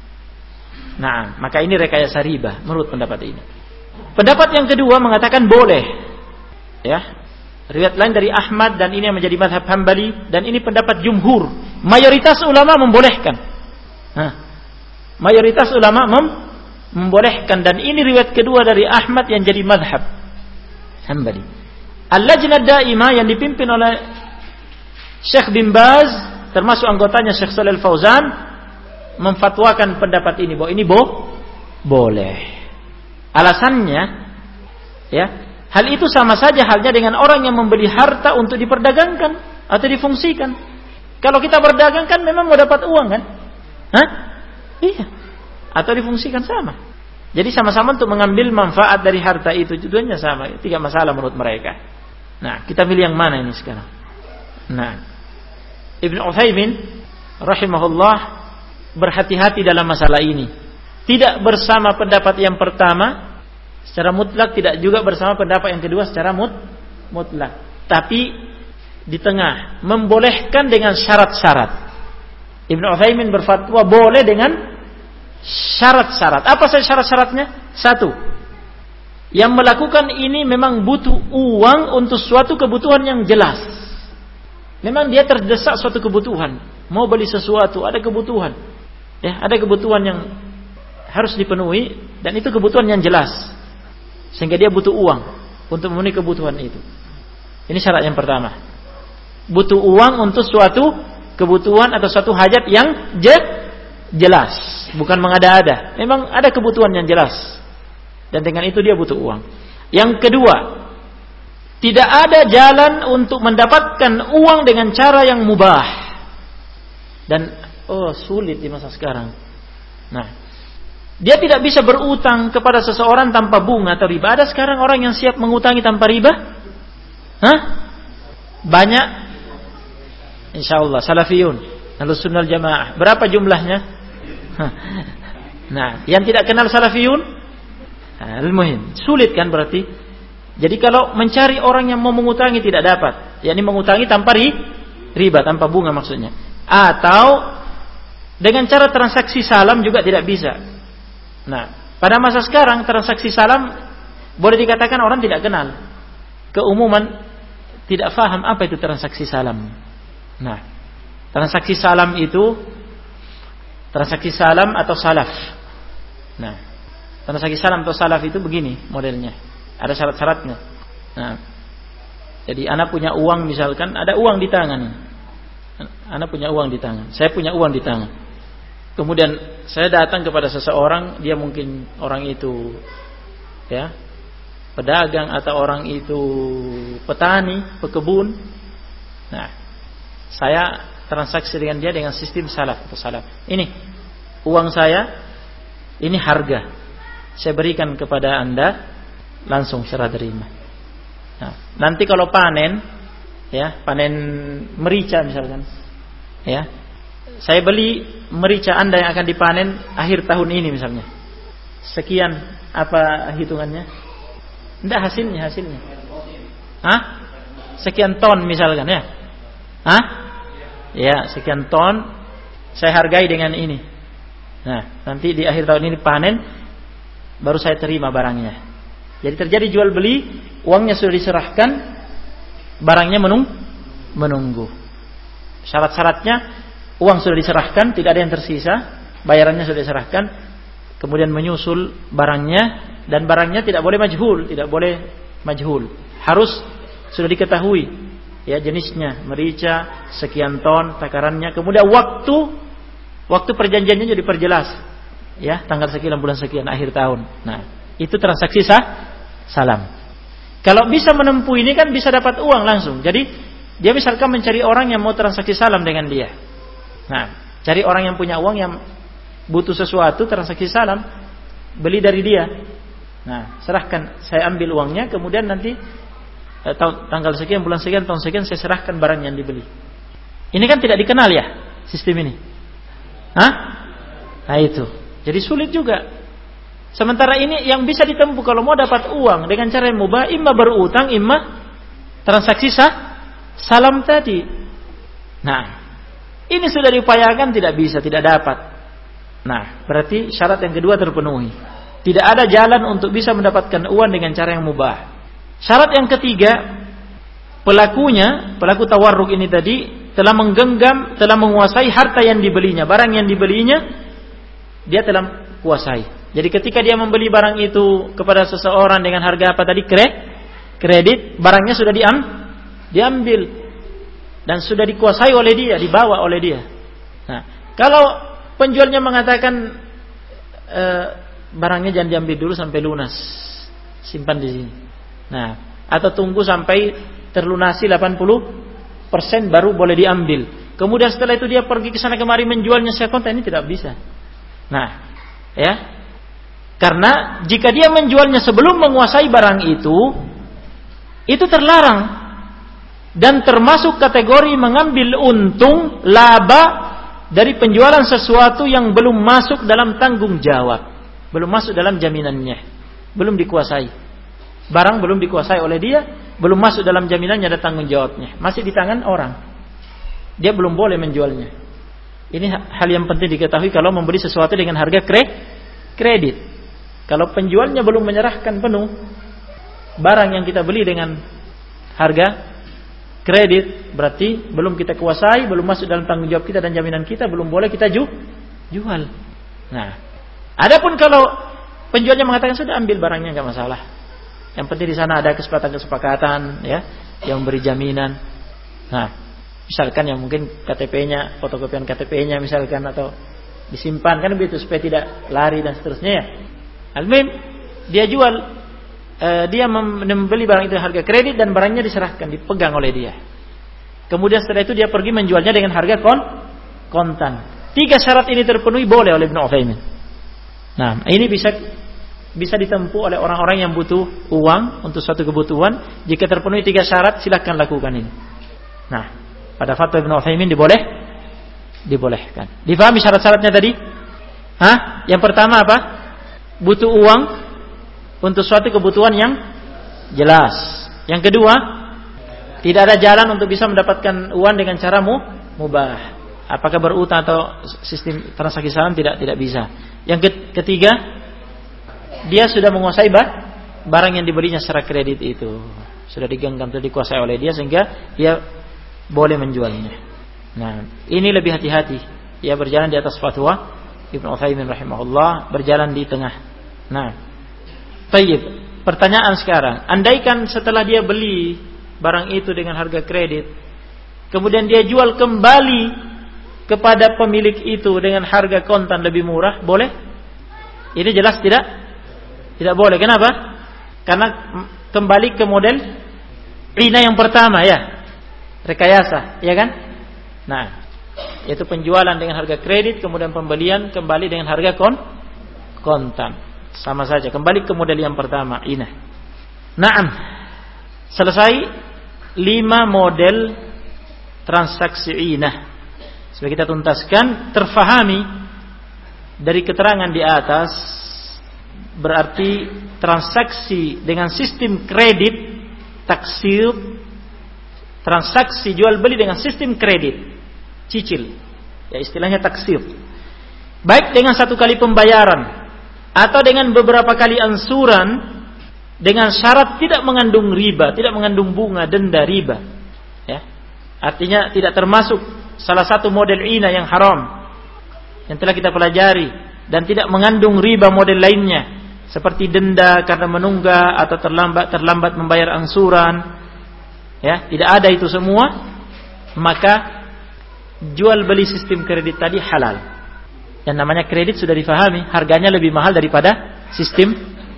Nah, maka ini rekayasa riba menurut pendapat ini. Pendapat yang kedua mengatakan boleh. Ya. Riwayat lain dari Ahmad dan ini yang menjadi mazhab Hambali dan ini pendapat jumhur. Mayoritas ulama membolehkan. Nah, mayoritas ulama mem- membolehkan dan ini riwayat kedua dari Ahmad yang jadi mazhab Hambali. Al-Lajnah Daimah yang dipimpin oleh Syekh bin Baz termasuk anggotanya Syekh Shalih Al-Fauzan memfatwakan pendapat ini bahwa ini bo- boleh. Alasannya, ya, hal itu sama saja halnya dengan orang yang membeli harta untuk diperdagangkan atau difungsikan. Kalau kita berdagang kan memang mau dapat uang kan? Hah? Iya. Atau difungsikan sama. Jadi sama-sama untuk mengambil manfaat dari harta itu. Tujuannya sama. Tidak masalah menurut mereka. Nah, kita pilih yang mana ini sekarang? Nah, Ibnu Utsaimin rahimahullah berhati-hati dalam masalah ini. Tidak bersama pendapat yang pertama secara mutlak, tidak juga bersama pendapat yang kedua secara mut, mutlak. Tapi di tengah, membolehkan dengan syarat-syarat. Ibnu Utsaimin berfatwa boleh dengan syarat-syarat. Apa saja syarat-syaratnya? Satu, yang melakukan ini memang butuh uang untuk suatu kebutuhan yang jelas. Memang dia terdesak suatu kebutuhan, mau beli sesuatu, ada kebutuhan. Ya, ada kebutuhan yang harus dipenuhi dan itu kebutuhan yang jelas. Sehingga dia butuh uang untuk memenuhi kebutuhan itu. Ini syarat yang pertama. Butuh uang untuk suatu kebutuhan atau suatu hajat yang je- jelas, bukan mengada-ada. Memang ada kebutuhan yang jelas. Dan dengan itu dia butuh uang. Yang kedua, tidak ada jalan untuk mendapatkan uang dengan cara yang mubah. Dan oh, sulit di masa sekarang. Nah, dia tidak bisa berutang kepada seseorang tanpa bunga atau riba. Ada sekarang orang yang siap mengutangi tanpa riba? Hah? Banyak? Insyaallah salafiyun, Ahlussunnah Jamaah. Berapa jumlahnya? Nah, yang tidak kenal salafiyun, al-muhim, sulit kan berarti? Jadi kalau mencari orang yang mau mengutangi tidak dapat. yakni mengutangi tanpa riba, tanpa bunga maksudnya. Atau dengan cara transaksi salam juga tidak bisa. Nah, pada masa sekarang transaksi salam boleh dikatakan orang tidak kenal. Keumuman tidak faham apa itu transaksi salam. Nah, transaksi salam itu transaksi salam atau salaf. Nah, transaksi salam atau salaf itu begini modelnya. Ada syarat-syaratnya. Nah, jadi anak punya uang misalkan, ada uang di tangan. Anak punya uang di tangan. Saya punya uang di tangan. Kemudian saya datang kepada seseorang, dia mungkin orang itu ya pedagang atau orang itu petani, pekebun. Nah, saya transaksi dengan dia dengan sistem salaf atau salaf. Ini uang saya, ini harga. Saya berikan kepada Anda langsung serah terima. Nah, nanti kalau panen, ya panen merica misalkan, ya saya beli merica Anda yang akan dipanen akhir tahun ini misalnya. Sekian apa hitungannya? Tidak hasilnya hasilnya. Hah? Sekian ton misalkan ya. Hah? Ya sekian ton. Saya hargai dengan ini. Nah nanti di akhir tahun ini panen, baru saya terima barangnya. Jadi terjadi jual beli, uangnya sudah diserahkan, barangnya menung, menunggu. Syarat-syaratnya, uang sudah diserahkan, tidak ada yang tersisa, bayarannya sudah diserahkan, kemudian menyusul barangnya, dan barangnya tidak boleh majhul, tidak boleh majhul, harus sudah diketahui, ya jenisnya, merica, sekian ton, takarannya, kemudian waktu, waktu perjanjiannya jadi diperjelas, ya tanggal sekian bulan sekian akhir tahun. Nah itu transaksi sah, salam. Kalau bisa menempuh ini kan bisa dapat uang langsung. Jadi dia misalkan mencari orang yang mau transaksi salam dengan dia. Nah, cari orang yang punya uang yang butuh sesuatu transaksi salam, beli dari dia. Nah, serahkan, saya ambil uangnya, kemudian nanti eh, tanggal sekian, bulan sekian, tahun sekian saya serahkan barang yang dibeli. Ini kan tidak dikenal ya sistem ini. Hah? Nah itu. Jadi sulit juga. Sementara ini yang bisa ditempuh kalau mau dapat uang dengan cara yang mubah, imma berutang, imma transaksi sah, salam tadi. Nah, ini sudah diupayakan tidak bisa, tidak dapat. Nah, berarti syarat yang kedua terpenuhi. Tidak ada jalan untuk bisa mendapatkan uang dengan cara yang mubah. Syarat yang ketiga, pelakunya, pelaku tawarruk ini tadi telah menggenggam, telah menguasai harta yang dibelinya, barang yang dibelinya, dia telah kuasai. Jadi ketika dia membeli barang itu kepada seseorang dengan harga apa tadi, kredit, barangnya sudah diam, diambil dan sudah dikuasai oleh dia, dibawa oleh dia. Nah, kalau penjualnya mengatakan e, barangnya jangan diambil dulu sampai lunas, simpan di sini. Nah, atau tunggu sampai terlunasi delapan puluh persen baru boleh diambil. Kemudian setelah itu dia pergi ke sana kemari menjualnya sekonta, ini tidak bisa. Nah, ya. Karena jika dia menjualnya sebelum menguasai barang itu, itu terlarang dan termasuk kategori mengambil untung laba dari penjualan sesuatu yang belum masuk dalam tanggung jawab, belum masuk dalam jaminannya, belum dikuasai. Barang belum dikuasai oleh dia, belum masuk dalam jaminannya dan tanggung jawabnya, masih di tangan orang. Dia belum boleh menjualnya. Ini hal yang penting diketahui kalau membeli sesuatu dengan harga kredit. Kalau penjualnya belum menyerahkan penuh barang yang kita beli dengan harga kredit, berarti belum kita kuasai, belum masuk dalam tanggung jawab kita dan jaminan kita, belum boleh kita ju- jual. Nah, adapun kalau penjualnya mengatakan sudah ambil barangnya enggak masalah. Yang penting di sana ada kesepakatan-kesepakatan ya yang memberi jaminan. Nah, misalkan yang mungkin K T P-nya, fotokopian K T P-nya misalkan atau disimpan kan begitu supaya tidak lari dan seterusnya ya. Al-Mim, dia jual, uh, dia membeli barang itu harga kredit dan barangnya diserahkan, dipegang oleh dia. Kemudian setelah itu dia pergi menjualnya dengan harga kon, kontan. Tiga syarat ini terpenuhi boleh oleh Ibnu Utsaimin. Nah, ini bisa bisa ditempuh oleh orang-orang yang butuh uang untuk suatu kebutuhan. Jika terpenuhi tiga syarat, silakan lakukan ini. Nah, pada fatwa Ibnu Utsaimin diboleh, dibolehkan. Difahami syarat-syaratnya tadi? Hah? Yang pertama apa? Butuh uang untuk suatu kebutuhan yang jelas. Yang kedua, tidak ada jalan untuk bisa mendapatkan uang dengan cara mubah. Apakah berutang atau sistem transaksi salam, tidak tidak bisa. Yang ketiga, dia sudah menguasai barang yang dibelinya secara kredit itu. Sudah digenggam, sudah dikuasai oleh dia sehingga dia boleh menjualnya. Nah, ini lebih hati-hati. Ia berjalan di atas fatwa Ibnu Utsaimin rahimahullah, berjalan di tengah. Nah, tayyib. Pertanyaan sekarang, andaikan setelah dia beli barang itu dengan harga kredit, kemudian dia jual kembali kepada pemilik itu dengan harga kontan lebih murah, boleh? Ini jelas tidak? Tidak boleh. Kenapa? Karena kembali ke model ina yang pertama ya, rekayasa, ya kan? Nah, yaitu penjualan dengan harga kredit, kemudian pembelian kembali dengan harga kon kontan, sama saja, kembali ke model yang pertama, ina. Naam, selesai lima model transaksi ina. Supaya kita tuntaskan, terfahami dari keterangan di atas, berarti transaksi dengan sistem kredit, taksir, transaksi jual beli dengan sistem kredit, cicil, ya istilahnya taksir, baik dengan satu kali pembayaran atau dengan beberapa kali ansuran, dengan syarat tidak mengandung riba, tidak mengandung bunga, denda, riba, ya, artinya tidak termasuk salah satu model ina yang haram yang telah kita pelajari, dan tidak mengandung riba model lainnya seperti denda karena menunggak atau terlambat terlambat membayar angsuran, ya, tidak ada itu semua, maka jual beli sistem kredit tadi halal. Yang namanya kredit sudah difahami, harganya lebih mahal daripada sistem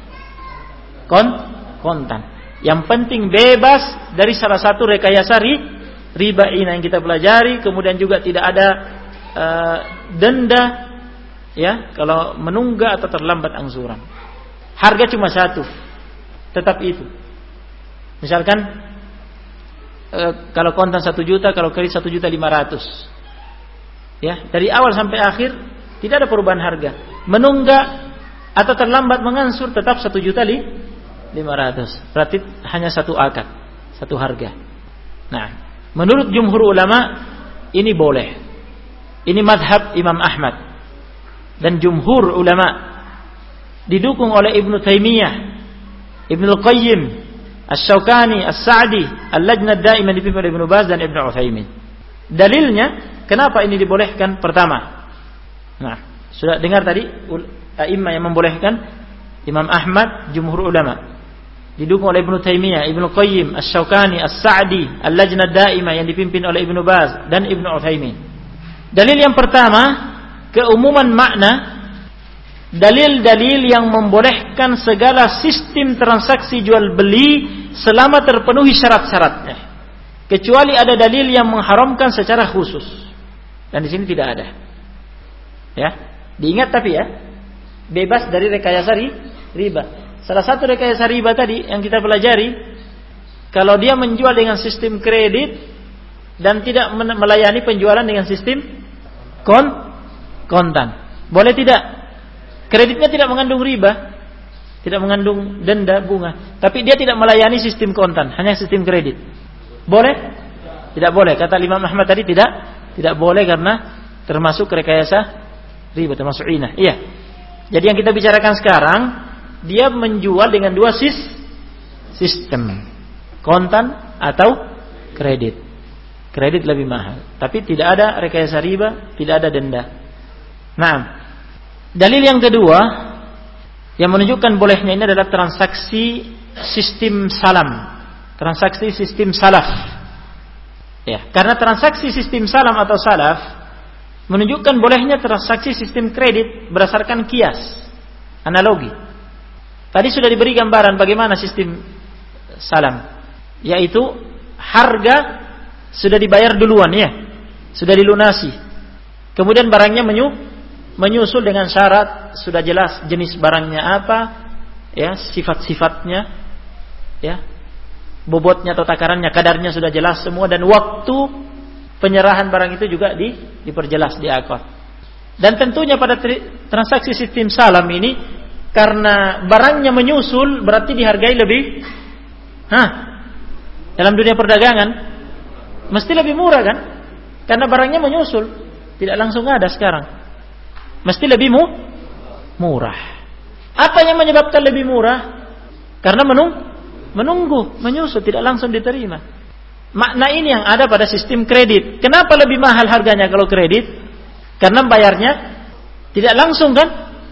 kon kontan. Yang penting bebas dari salah satu rekayasa ri, riba ina yang kita pelajari, kemudian juga tidak ada uh, denda, ya, kalau menunggak atau terlambat angsuran. Harga cuma satu, tetap itu. Misalkan uh, kalau kontan satu juta, kalau kredit satu juta lima ratus, ya, dari awal sampai akhir tidak ada perubahan harga. Menunggak atau terlambat mengansur tetap satu juta lima ratus. Berarti hanya satu akad, satu harga. Nah, menurut jumhur ulama ini boleh. Ini madhab Imam Ahmad dan jumhur ulama, didukung oleh Ibnu Taimiyah, Ibnu Qayyim, Asy-Syaukani, As-Sa'di, Al-Lajnah Daimah dipimpin oleh Ibnu Baz dan Ibnu Utsaimin. Dalilnya kenapa ini dibolehkan? Pertama, nah, sudah dengar tadi a'immah yang membolehkan, Imam Ahmad, jumhur ulama, didukung oleh Ibnu Taimiyah, Ibnu Qayyim, Asy-Syaukani, As-Sa'di, Al-Lajnah Daimah yang dipimpin oleh Ibnu Baz dan Ibnu Utsaimin. Dalil yang pertama, keumuman makna, dalil-dalil yang membolehkan segala sistem transaksi jual beli selama terpenuhi syarat-syaratnya, kecuali ada dalil yang mengharamkan secara khusus, dan di sini tidak ada. Ya, diingat tapi ya, bebas dari rekayasa riba. Salah satu rekayasa riba tadi yang kita pelajari, kalau dia menjual dengan sistem kredit dan tidak melayani penjualan dengan sistem kon kontan, boleh tidak? Kreditnya tidak mengandung riba, tidak mengandung denda, bunga, tapi dia tidak melayani sistem kontan, hanya sistem kredit. Boleh? Tidak boleh. Kata Imam Ahmad tadi tidak, tidak boleh karena termasuk rekayasa riba, termasuk inah. Iya. Jadi yang kita bicarakan sekarang, dia menjual dengan dua sis, sistem, kontan atau kredit. Kredit lebih mahal, tapi tidak ada rekayasa riba, tidak ada denda. Nah, dalil yang kedua yang menunjukkan bolehnya ini adalah transaksi sistem salam, transaksi sistem salaf. Ya, karena transaksi sistem salam atau salaf menunjukkan bolehnya transaksi sistem kredit berdasarkan kias, analogi. Tadi sudah diberi gambaran bagaimana sistem salam, yaitu harga sudah dibayar duluan, ya, sudah dilunasi. Kemudian barangnya menyu, menyusul dengan syarat, sudah jelas jenis barangnya apa, ya, sifat-sifatnya, ya, bobotnya atau takarannya, kadarnya sudah jelas semua, dan waktu penyerahan barang itu juga di, diperjelas di akad. Dan tentunya pada tri, transaksi sistem salam ini, karena barangnya menyusul, berarti dihargai lebih, hah, dalam dunia perdagangan mesti lebih murah kan? Karena barangnya menyusul, tidak langsung ada sekarang. Mesti lebih mu, murah. Apa yang menyebabkan lebih murah? Karena menung, menunggu, menyusul, tidak langsung diterima. Makna ini yang ada pada sistem kredit. Kenapa lebih mahal harganya kalau kredit? Karena bayarnya tidak langsung kan?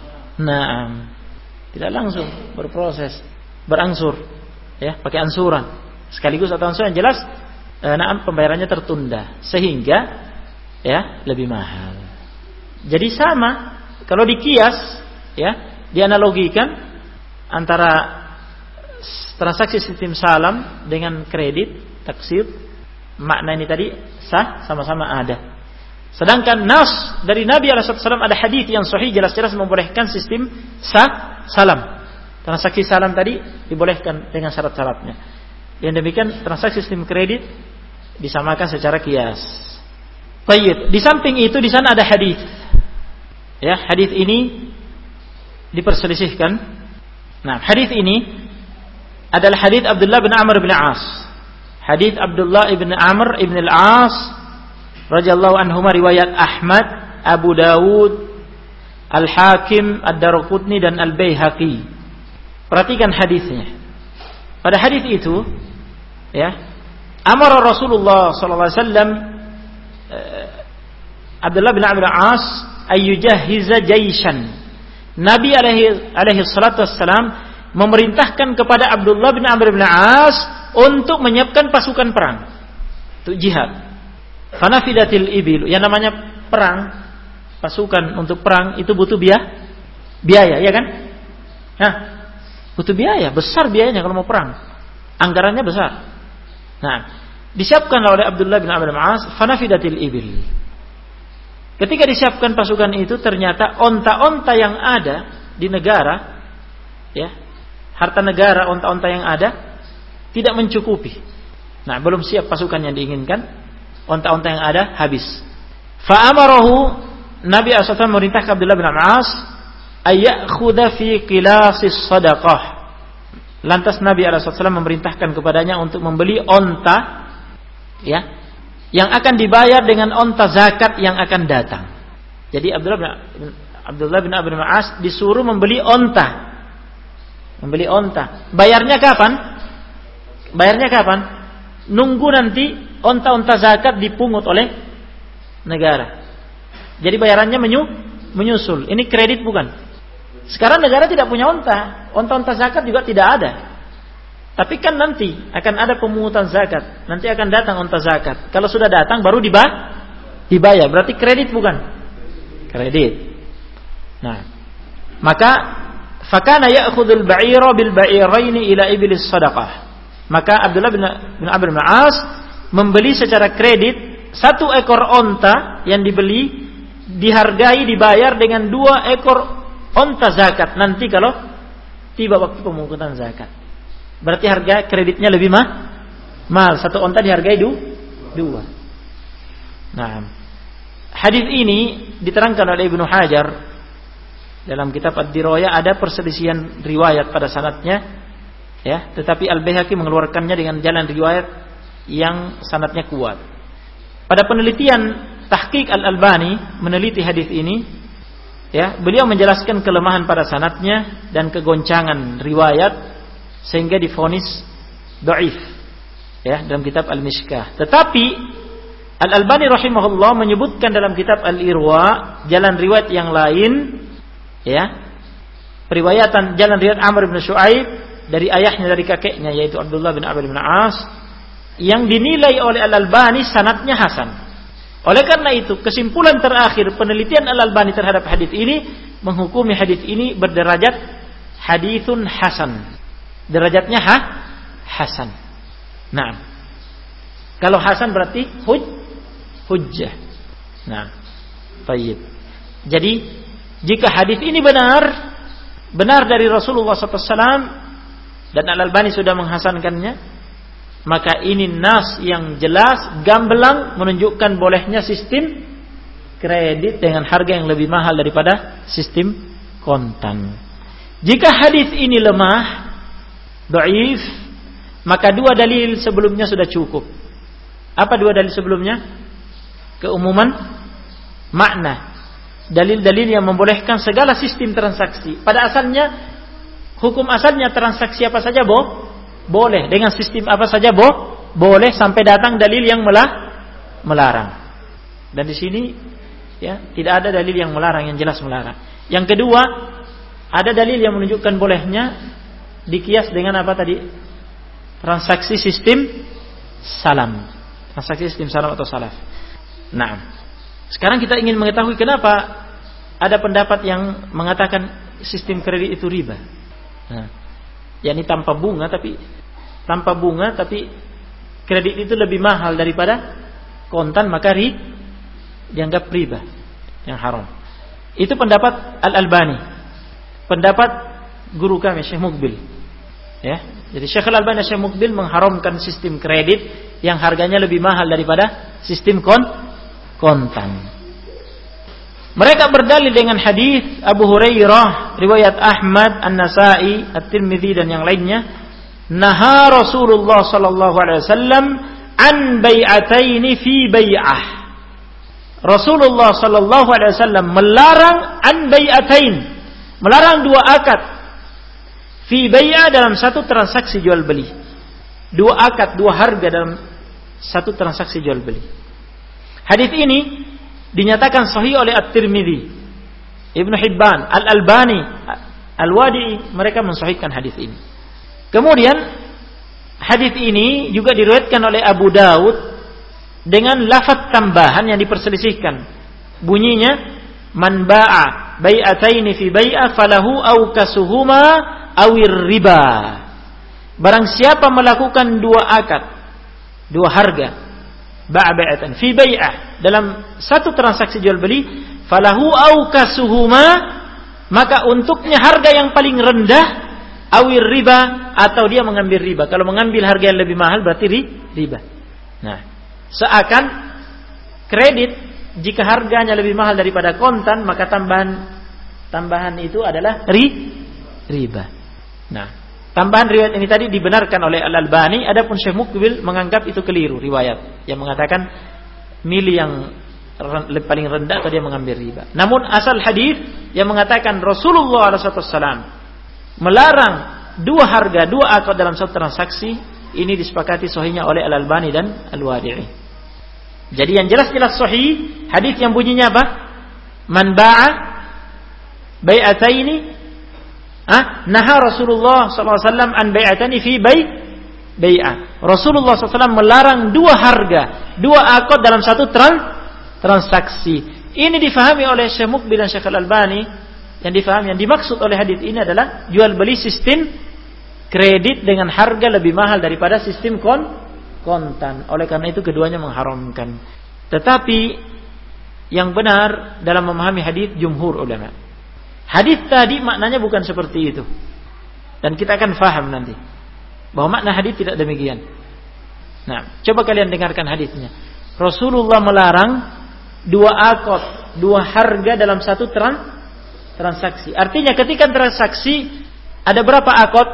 Nah, tidak langsung berproses, berangsur, ya, pakai ansuran sekaligus atau ansuran jelas. Nah, pembayarannya tertunda, sehingga ya lebih mahal. Jadi sama kalau dikias, ya, dianalogikan antara transaksi sistem salam dengan kredit taksir, makna ini tadi sah, sama-sama ada. Sedangkan nas dari Nabi alaihi wasallam ada hadis yang sahih jelas-jelas membolehkan sistem sah salam. Transaksi salam tadi dibolehkan dengan syarat-syaratnya. Yang demikian transaksi sistem kredit disamakan secara kias. Baik, di samping itu di sana ada hadis. Ya, hadis ini diperselisihkan. Nah, hadis ini adalah hadis Abdullah bin Amr bin As. Hadis Abdullah bin Amr bin Al-As radhiyallahu anhuma riwayat Ahmad, Abu Dawud, Al-Hakim, Ad-Darqutni dan Al-Baihaqi. Perhatikan hadisnya. Pada hadis itu, ya, amara Rasulullah sallallahu alaihi wasallam Abdullah bin Amr bin As ayyujahiza jaishan. Nabi alaihi alaihi salatu wassalam memerintahkan kepada Abdullah bin Amr bin As untuk menyiapkan pasukan perang untuk jihad. Fanafidatil ibil, yang namanya perang, pasukan untuk perang itu butuh biaya, biaya, ya kan? Nah, butuh biaya, besar biayanya kalau mau perang. Anggarannya besar. Nah, disiapkan oleh Abdullah bin Amr bin As fanafidatil ibil. Ketika disiapkan pasukan itu ternyata onta-onta yang ada di negara, ya, harta negara, onta-onta yang ada tidak mencukupi. Nah, belum siap pasukan yang diinginkan. Onta-onta yang ada habis. Fa'amarahu, Nabi shallallahu alaihi wasallam merintahkan Abdullah bin As ayakhudha fi qilasis sadaqah. Lantas Nabi shallallahu alaihi wasallam memerintahkan kepadanya untuk membeli onta, ya, yang akan dibayar dengan onta zakat yang akan datang. Jadi Abdullah bin Abdullah bin Amr bin As disuruh membeli onta. Membeli onta. Bayarnya kapan? Bayarnya kapan? Nunggu nanti onta-onta zakat dipungut oleh negara. Jadi bayarannya menyu, menyusul. Ini kredit bukan? Sekarang negara tidak punya onta. Onta-onta zakat juga tidak ada. Tapi kan nanti akan ada pemungutan zakat. Nanti akan datang onta zakat. Kalau sudah datang baru dibayar. Berarti kredit bukan? Kredit. Nah, maka fakana ya'khudul ba'ira bil ba'iraini ila ibilis sadaqah. Maka Abdullah bin, bin Amr bin As membeli secara kredit satu ekor onta yang dibeli, dihargai, dibayar dengan dua ekor onta zakat nanti kalau tiba waktu pemungutan zakat. Berarti harga kreditnya lebih mah, mahal. Satu onta dihargai du, dua. Nah, hadis ini diterangkan oleh Ibnu Hajar dalam kitab Ad-Dirayah. Ada perselisihan riwayat pada sanadnya, ya, tetapi Al-Baihaqi mengeluarkannya dengan jalan riwayat yang sanadnya kuat. Pada penelitian Tahqiq Al-Albani meneliti hadis ini, ya, beliau menjelaskan kelemahan pada sanadnya dan kegoncangan riwayat sehingga divonis dhaif, ya, dalam kitab Al-Mishkah. Tetapi Al-Albani rahimahullah menyebutkan dalam kitab Al-Irwa jalan riwayat yang lain, ya, periwayatan jalan riwayat Amr bin Shu'aib dari ayahnya dari kakeknya yaitu Abdullah bin Amr bin As yang dinilai oleh Al-Albani sanadnya hasan. Oleh karena itu kesimpulan terakhir penelitian Al-Albani terhadap hadis ini menghukumi hadis ini berderajat haditsun hasan. Derajatnya ha? Hasan. Nah, kalau hasan berarti huj hujjah. Nah, baik. Jadi jika hadis ini benar, benar dari Rasulullah shallallahu alaihi wasallam dan Al-Albani sudah menghasankannya, maka ini nas yang jelas, gamblang menunjukkan bolehnya sistem kredit dengan harga yang lebih mahal daripada sistem kontan. Jika hadis ini lemah, dhaif, maka dua dalil sebelumnya sudah cukup. Apa dua dalil sebelumnya? Keumuman makna. Dalil-dalil yang membolehkan segala sistem transaksi. Pada asalnya, hukum asalnya transaksi apa saja boh? Boleh, dengan sistem apa saja boh, boleh sampai datang dalil yang melah, melarang. Dan di sini, ya, tidak ada dalil yang melarang, yang jelas melarang. Yang kedua, ada dalil yang menunjukkan bolehnya dikias dengan apa tadi? Transaksi sistem salam. Transaksi sistem salam atau salaf. Nah, Sekarang kita ingin mengetahui kenapa ada pendapat yang mengatakan sistem kredit itu riba. Nah, yakni tanpa bunga tapi tanpa bunga tapi kredit itu lebih mahal daripada kontan, maka ri dianggap riba yang haram. Itu pendapat Al-Albani, pendapat guru kami Syekh Muqbil. Ya, jadi Syekh Al-Albani dan Syekh Muqbil mengharamkan sistem kredit yang harganya lebih mahal daripada sistem kon kontan. Mereka berdalil dengan hadis Abu Hurairah riwayat Ahmad, An-Nasa'i, At-Tirmidzi dan yang lainnya, naha Rasulullah sallallahu alaihi wasallam an bai'ataini fi bai'ah. Rasulullah sallallahu alaihi wasallam melarang an bai'atain, melarang dua akad fi bai'ah dalam satu transaksi jual beli. Dua akad, dua harga dalam satu transaksi jual beli. Hadis ini dinyatakan sahih oleh At-Tirmidzi, Ibnu Hibban, Al-Albani, Al-Wadi'i, mereka mensahihkan hadis ini. Kemudian hadis ini juga diriwayatkan oleh Abu Daud dengan lafaz tambahan yang diperselisihkan. Bunyinya man ba'a bai'ataini fi bai'ah falahu aw kasuhuma awir riba. Barang siapa melakukan dua akad, dua harga, ba'a bai'atan fi bai'ah, dalam satu transaksi jual beli, falahu aw kasuhuma, maka untuknya harga yang paling rendah, awir riba, atau dia mengambil riba. Kalau mengambil harga yang lebih mahal berarti riba. Nah, seakan kredit jika harganya lebih mahal daripada kontan, maka tambahan tambahan itu adalah ri, riba. Nah, tambahan riwayat ini tadi dibenarkan oleh Al-Albani, adapun Syekh Muqbil menganggap itu keliru riwayat yang mengatakan milih yang paling rendah atau dia mengambil riba. Namun asal hadis yang mengatakan Rasulullah shallallahu alaihi wasallam melarang dua harga, dua akad dalam satu transaksi, ini disepakati sahihnya oleh Al-Albani dan Al-Wadi'i. Jadi yang jelas-jelas sahih hadis yang bunyinya apa? Man ba'a bai'ataini, ah, naha Rasulullah sallallahu alaihi wasallam an bai'atani fi bai' bai'ah. Rasulullah sallallahu alaihi wasallam melarang dua harga, dua akad dalam satu trans, transaksi. Ini difahami oleh Syekh Muqbil dan Syekh Al-Albani. Yang difahami, yang dimaksud oleh hadis ini adalah jual beli sistem kredit dengan harga lebih mahal daripada sistem kon kontan. Oleh karena itu keduanya mengharamkan. Tetapi yang benar dalam memahami hadis jumhur ulama, hadis tadi maknanya bukan seperti itu. Dan kita akan faham nanti bahwa makna hadis tidak demikian. Nah, coba kalian dengarkan hadisnya. Rasulullah melarang dua akad, dua harga dalam satu trans transaksi. Artinya ketika transaksi ada berapa akad?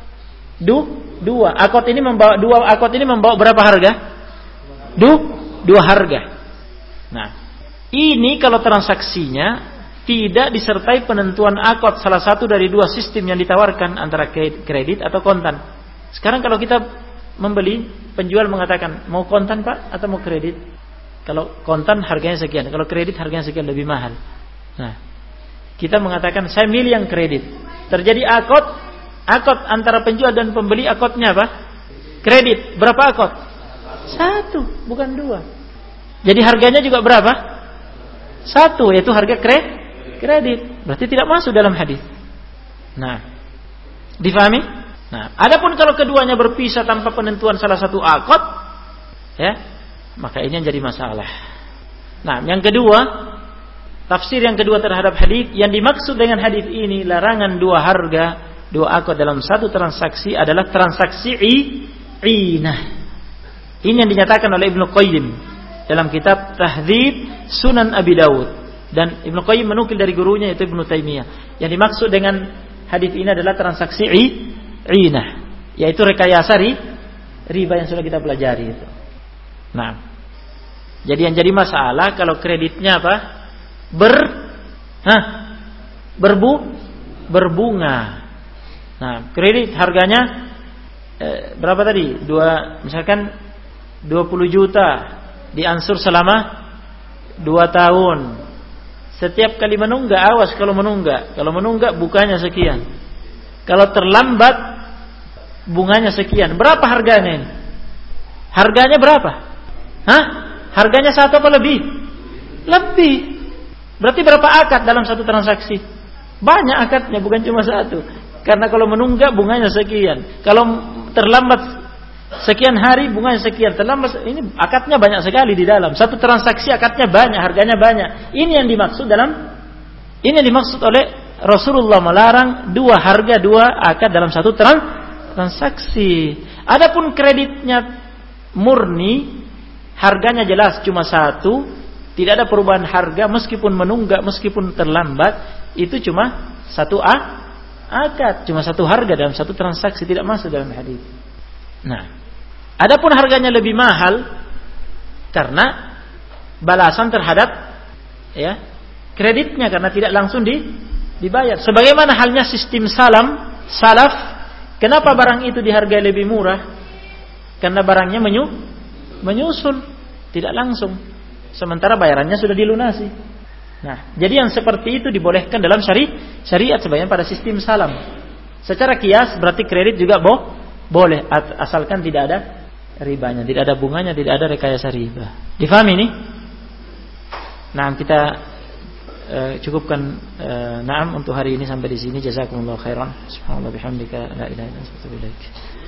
Du, dua. Akad ini membawa dua akad ini membawa berapa harga? Du, dua harga. Nah, ini kalau transaksinya tidak disertai penentuan akad salah satu dari dua sistem yang ditawarkan antara kredit atau kontan. Sekarang kalau kita membeli, penjual mengatakan mau kontan Pak atau mau kredit? Kalau kontan harganya sekian, kalau kredit harganya sekian, lebih mahal. Nah, kita mengatakan saya milih yang kredit. Terjadi akad, akad antara penjual dan pembeli, akadnya apa? Kredit. Berapa akad? Satu, bukan dua. Jadi harganya juga berapa? Satu, yaitu harga kredit. Berarti tidak masuk dalam hadis. Nah, difahami? Nah, adapun kalau keduanya berpisah tanpa penentuan salah satu akad, ya, maka ini yang jadi masalah. Nah, yang kedua, tafsir yang kedua terhadap hadis, yang dimaksud dengan hadis ini larangan dua harga, dua akad dalam satu transaksi adalah transaksi i, inah. Ini yang dinyatakan oleh Ibnu Qayyim dalam kitab Tahdzib Sunan Abi Dawud, dan Ibnu Qayyim menukil dari gurunya yaitu Ibnu Taimiyah. Yang dimaksud dengan hadis ini adalah transaksi i, inah, yaitu rekayasa ri, riba yang sudah kita pelajari itu. Nah, jadi yang jadi masalah kalau kreditnya apa? Ber, hah, berbu, berbunga. Nah, kredit harganya eh, berapa tadi? Dua, misalkan dua puluh juta diansur selama dua tahun. Setiap kali menunggak, awas kalau menunggak. Kalau menunggak bukanya sekian. Kalau terlambat bunganya sekian. Berapa harganya ini? Harganya berapa? Hah? Harganya satu apa lebih? Lebih. Berarti berapa akad dalam satu transaksi? Banyak akadnya, bukan cuma satu. Karena kalau menunggak bunganya sekian. Kalau terlambat sekian hari bunganya sekian. Terlambat ini akadnya banyak sekali di dalam. Satu transaksi akadnya banyak, harganya banyak. Ini yang dimaksud dalam ini yang dimaksud oleh Rasulullah melarang dua harga, dua akad dalam satu transaksi. Adapun kreditnya murni, harganya jelas cuma satu, tidak ada perubahan harga meskipun menunggak, meskipun terlambat, itu cuma satu a, akad, cuma satu harga dalam satu transaksi, tidak masuk dalam hadis. Nah, adapun harganya lebih mahal karena balasan terhadap ya kreditnya, karena tidak langsung di, dibayar. Sebagaimana halnya sistem salam salaf, kenapa barang itu dihargai lebih murah? Karena barangnya menyu, menyusul, tidak langsung. Sementara bayarannya sudah dilunasi. Nah, jadi yang seperti itu dibolehkan dalam syari, syariat sebagian pada sistem salam. Secara kias berarti kredit juga boh, boleh asalkan tidak ada ribanya, tidak ada bunganya, tidak ada rekayasa riba. Difahami ini? Nah, kita uh, cukupkan uh, naam untuk hari ini sampai di sini. Jazakumullah khairan. Subhanallah bihamdika la ilaha illa anta astaghfiruka wa atubu ilaik.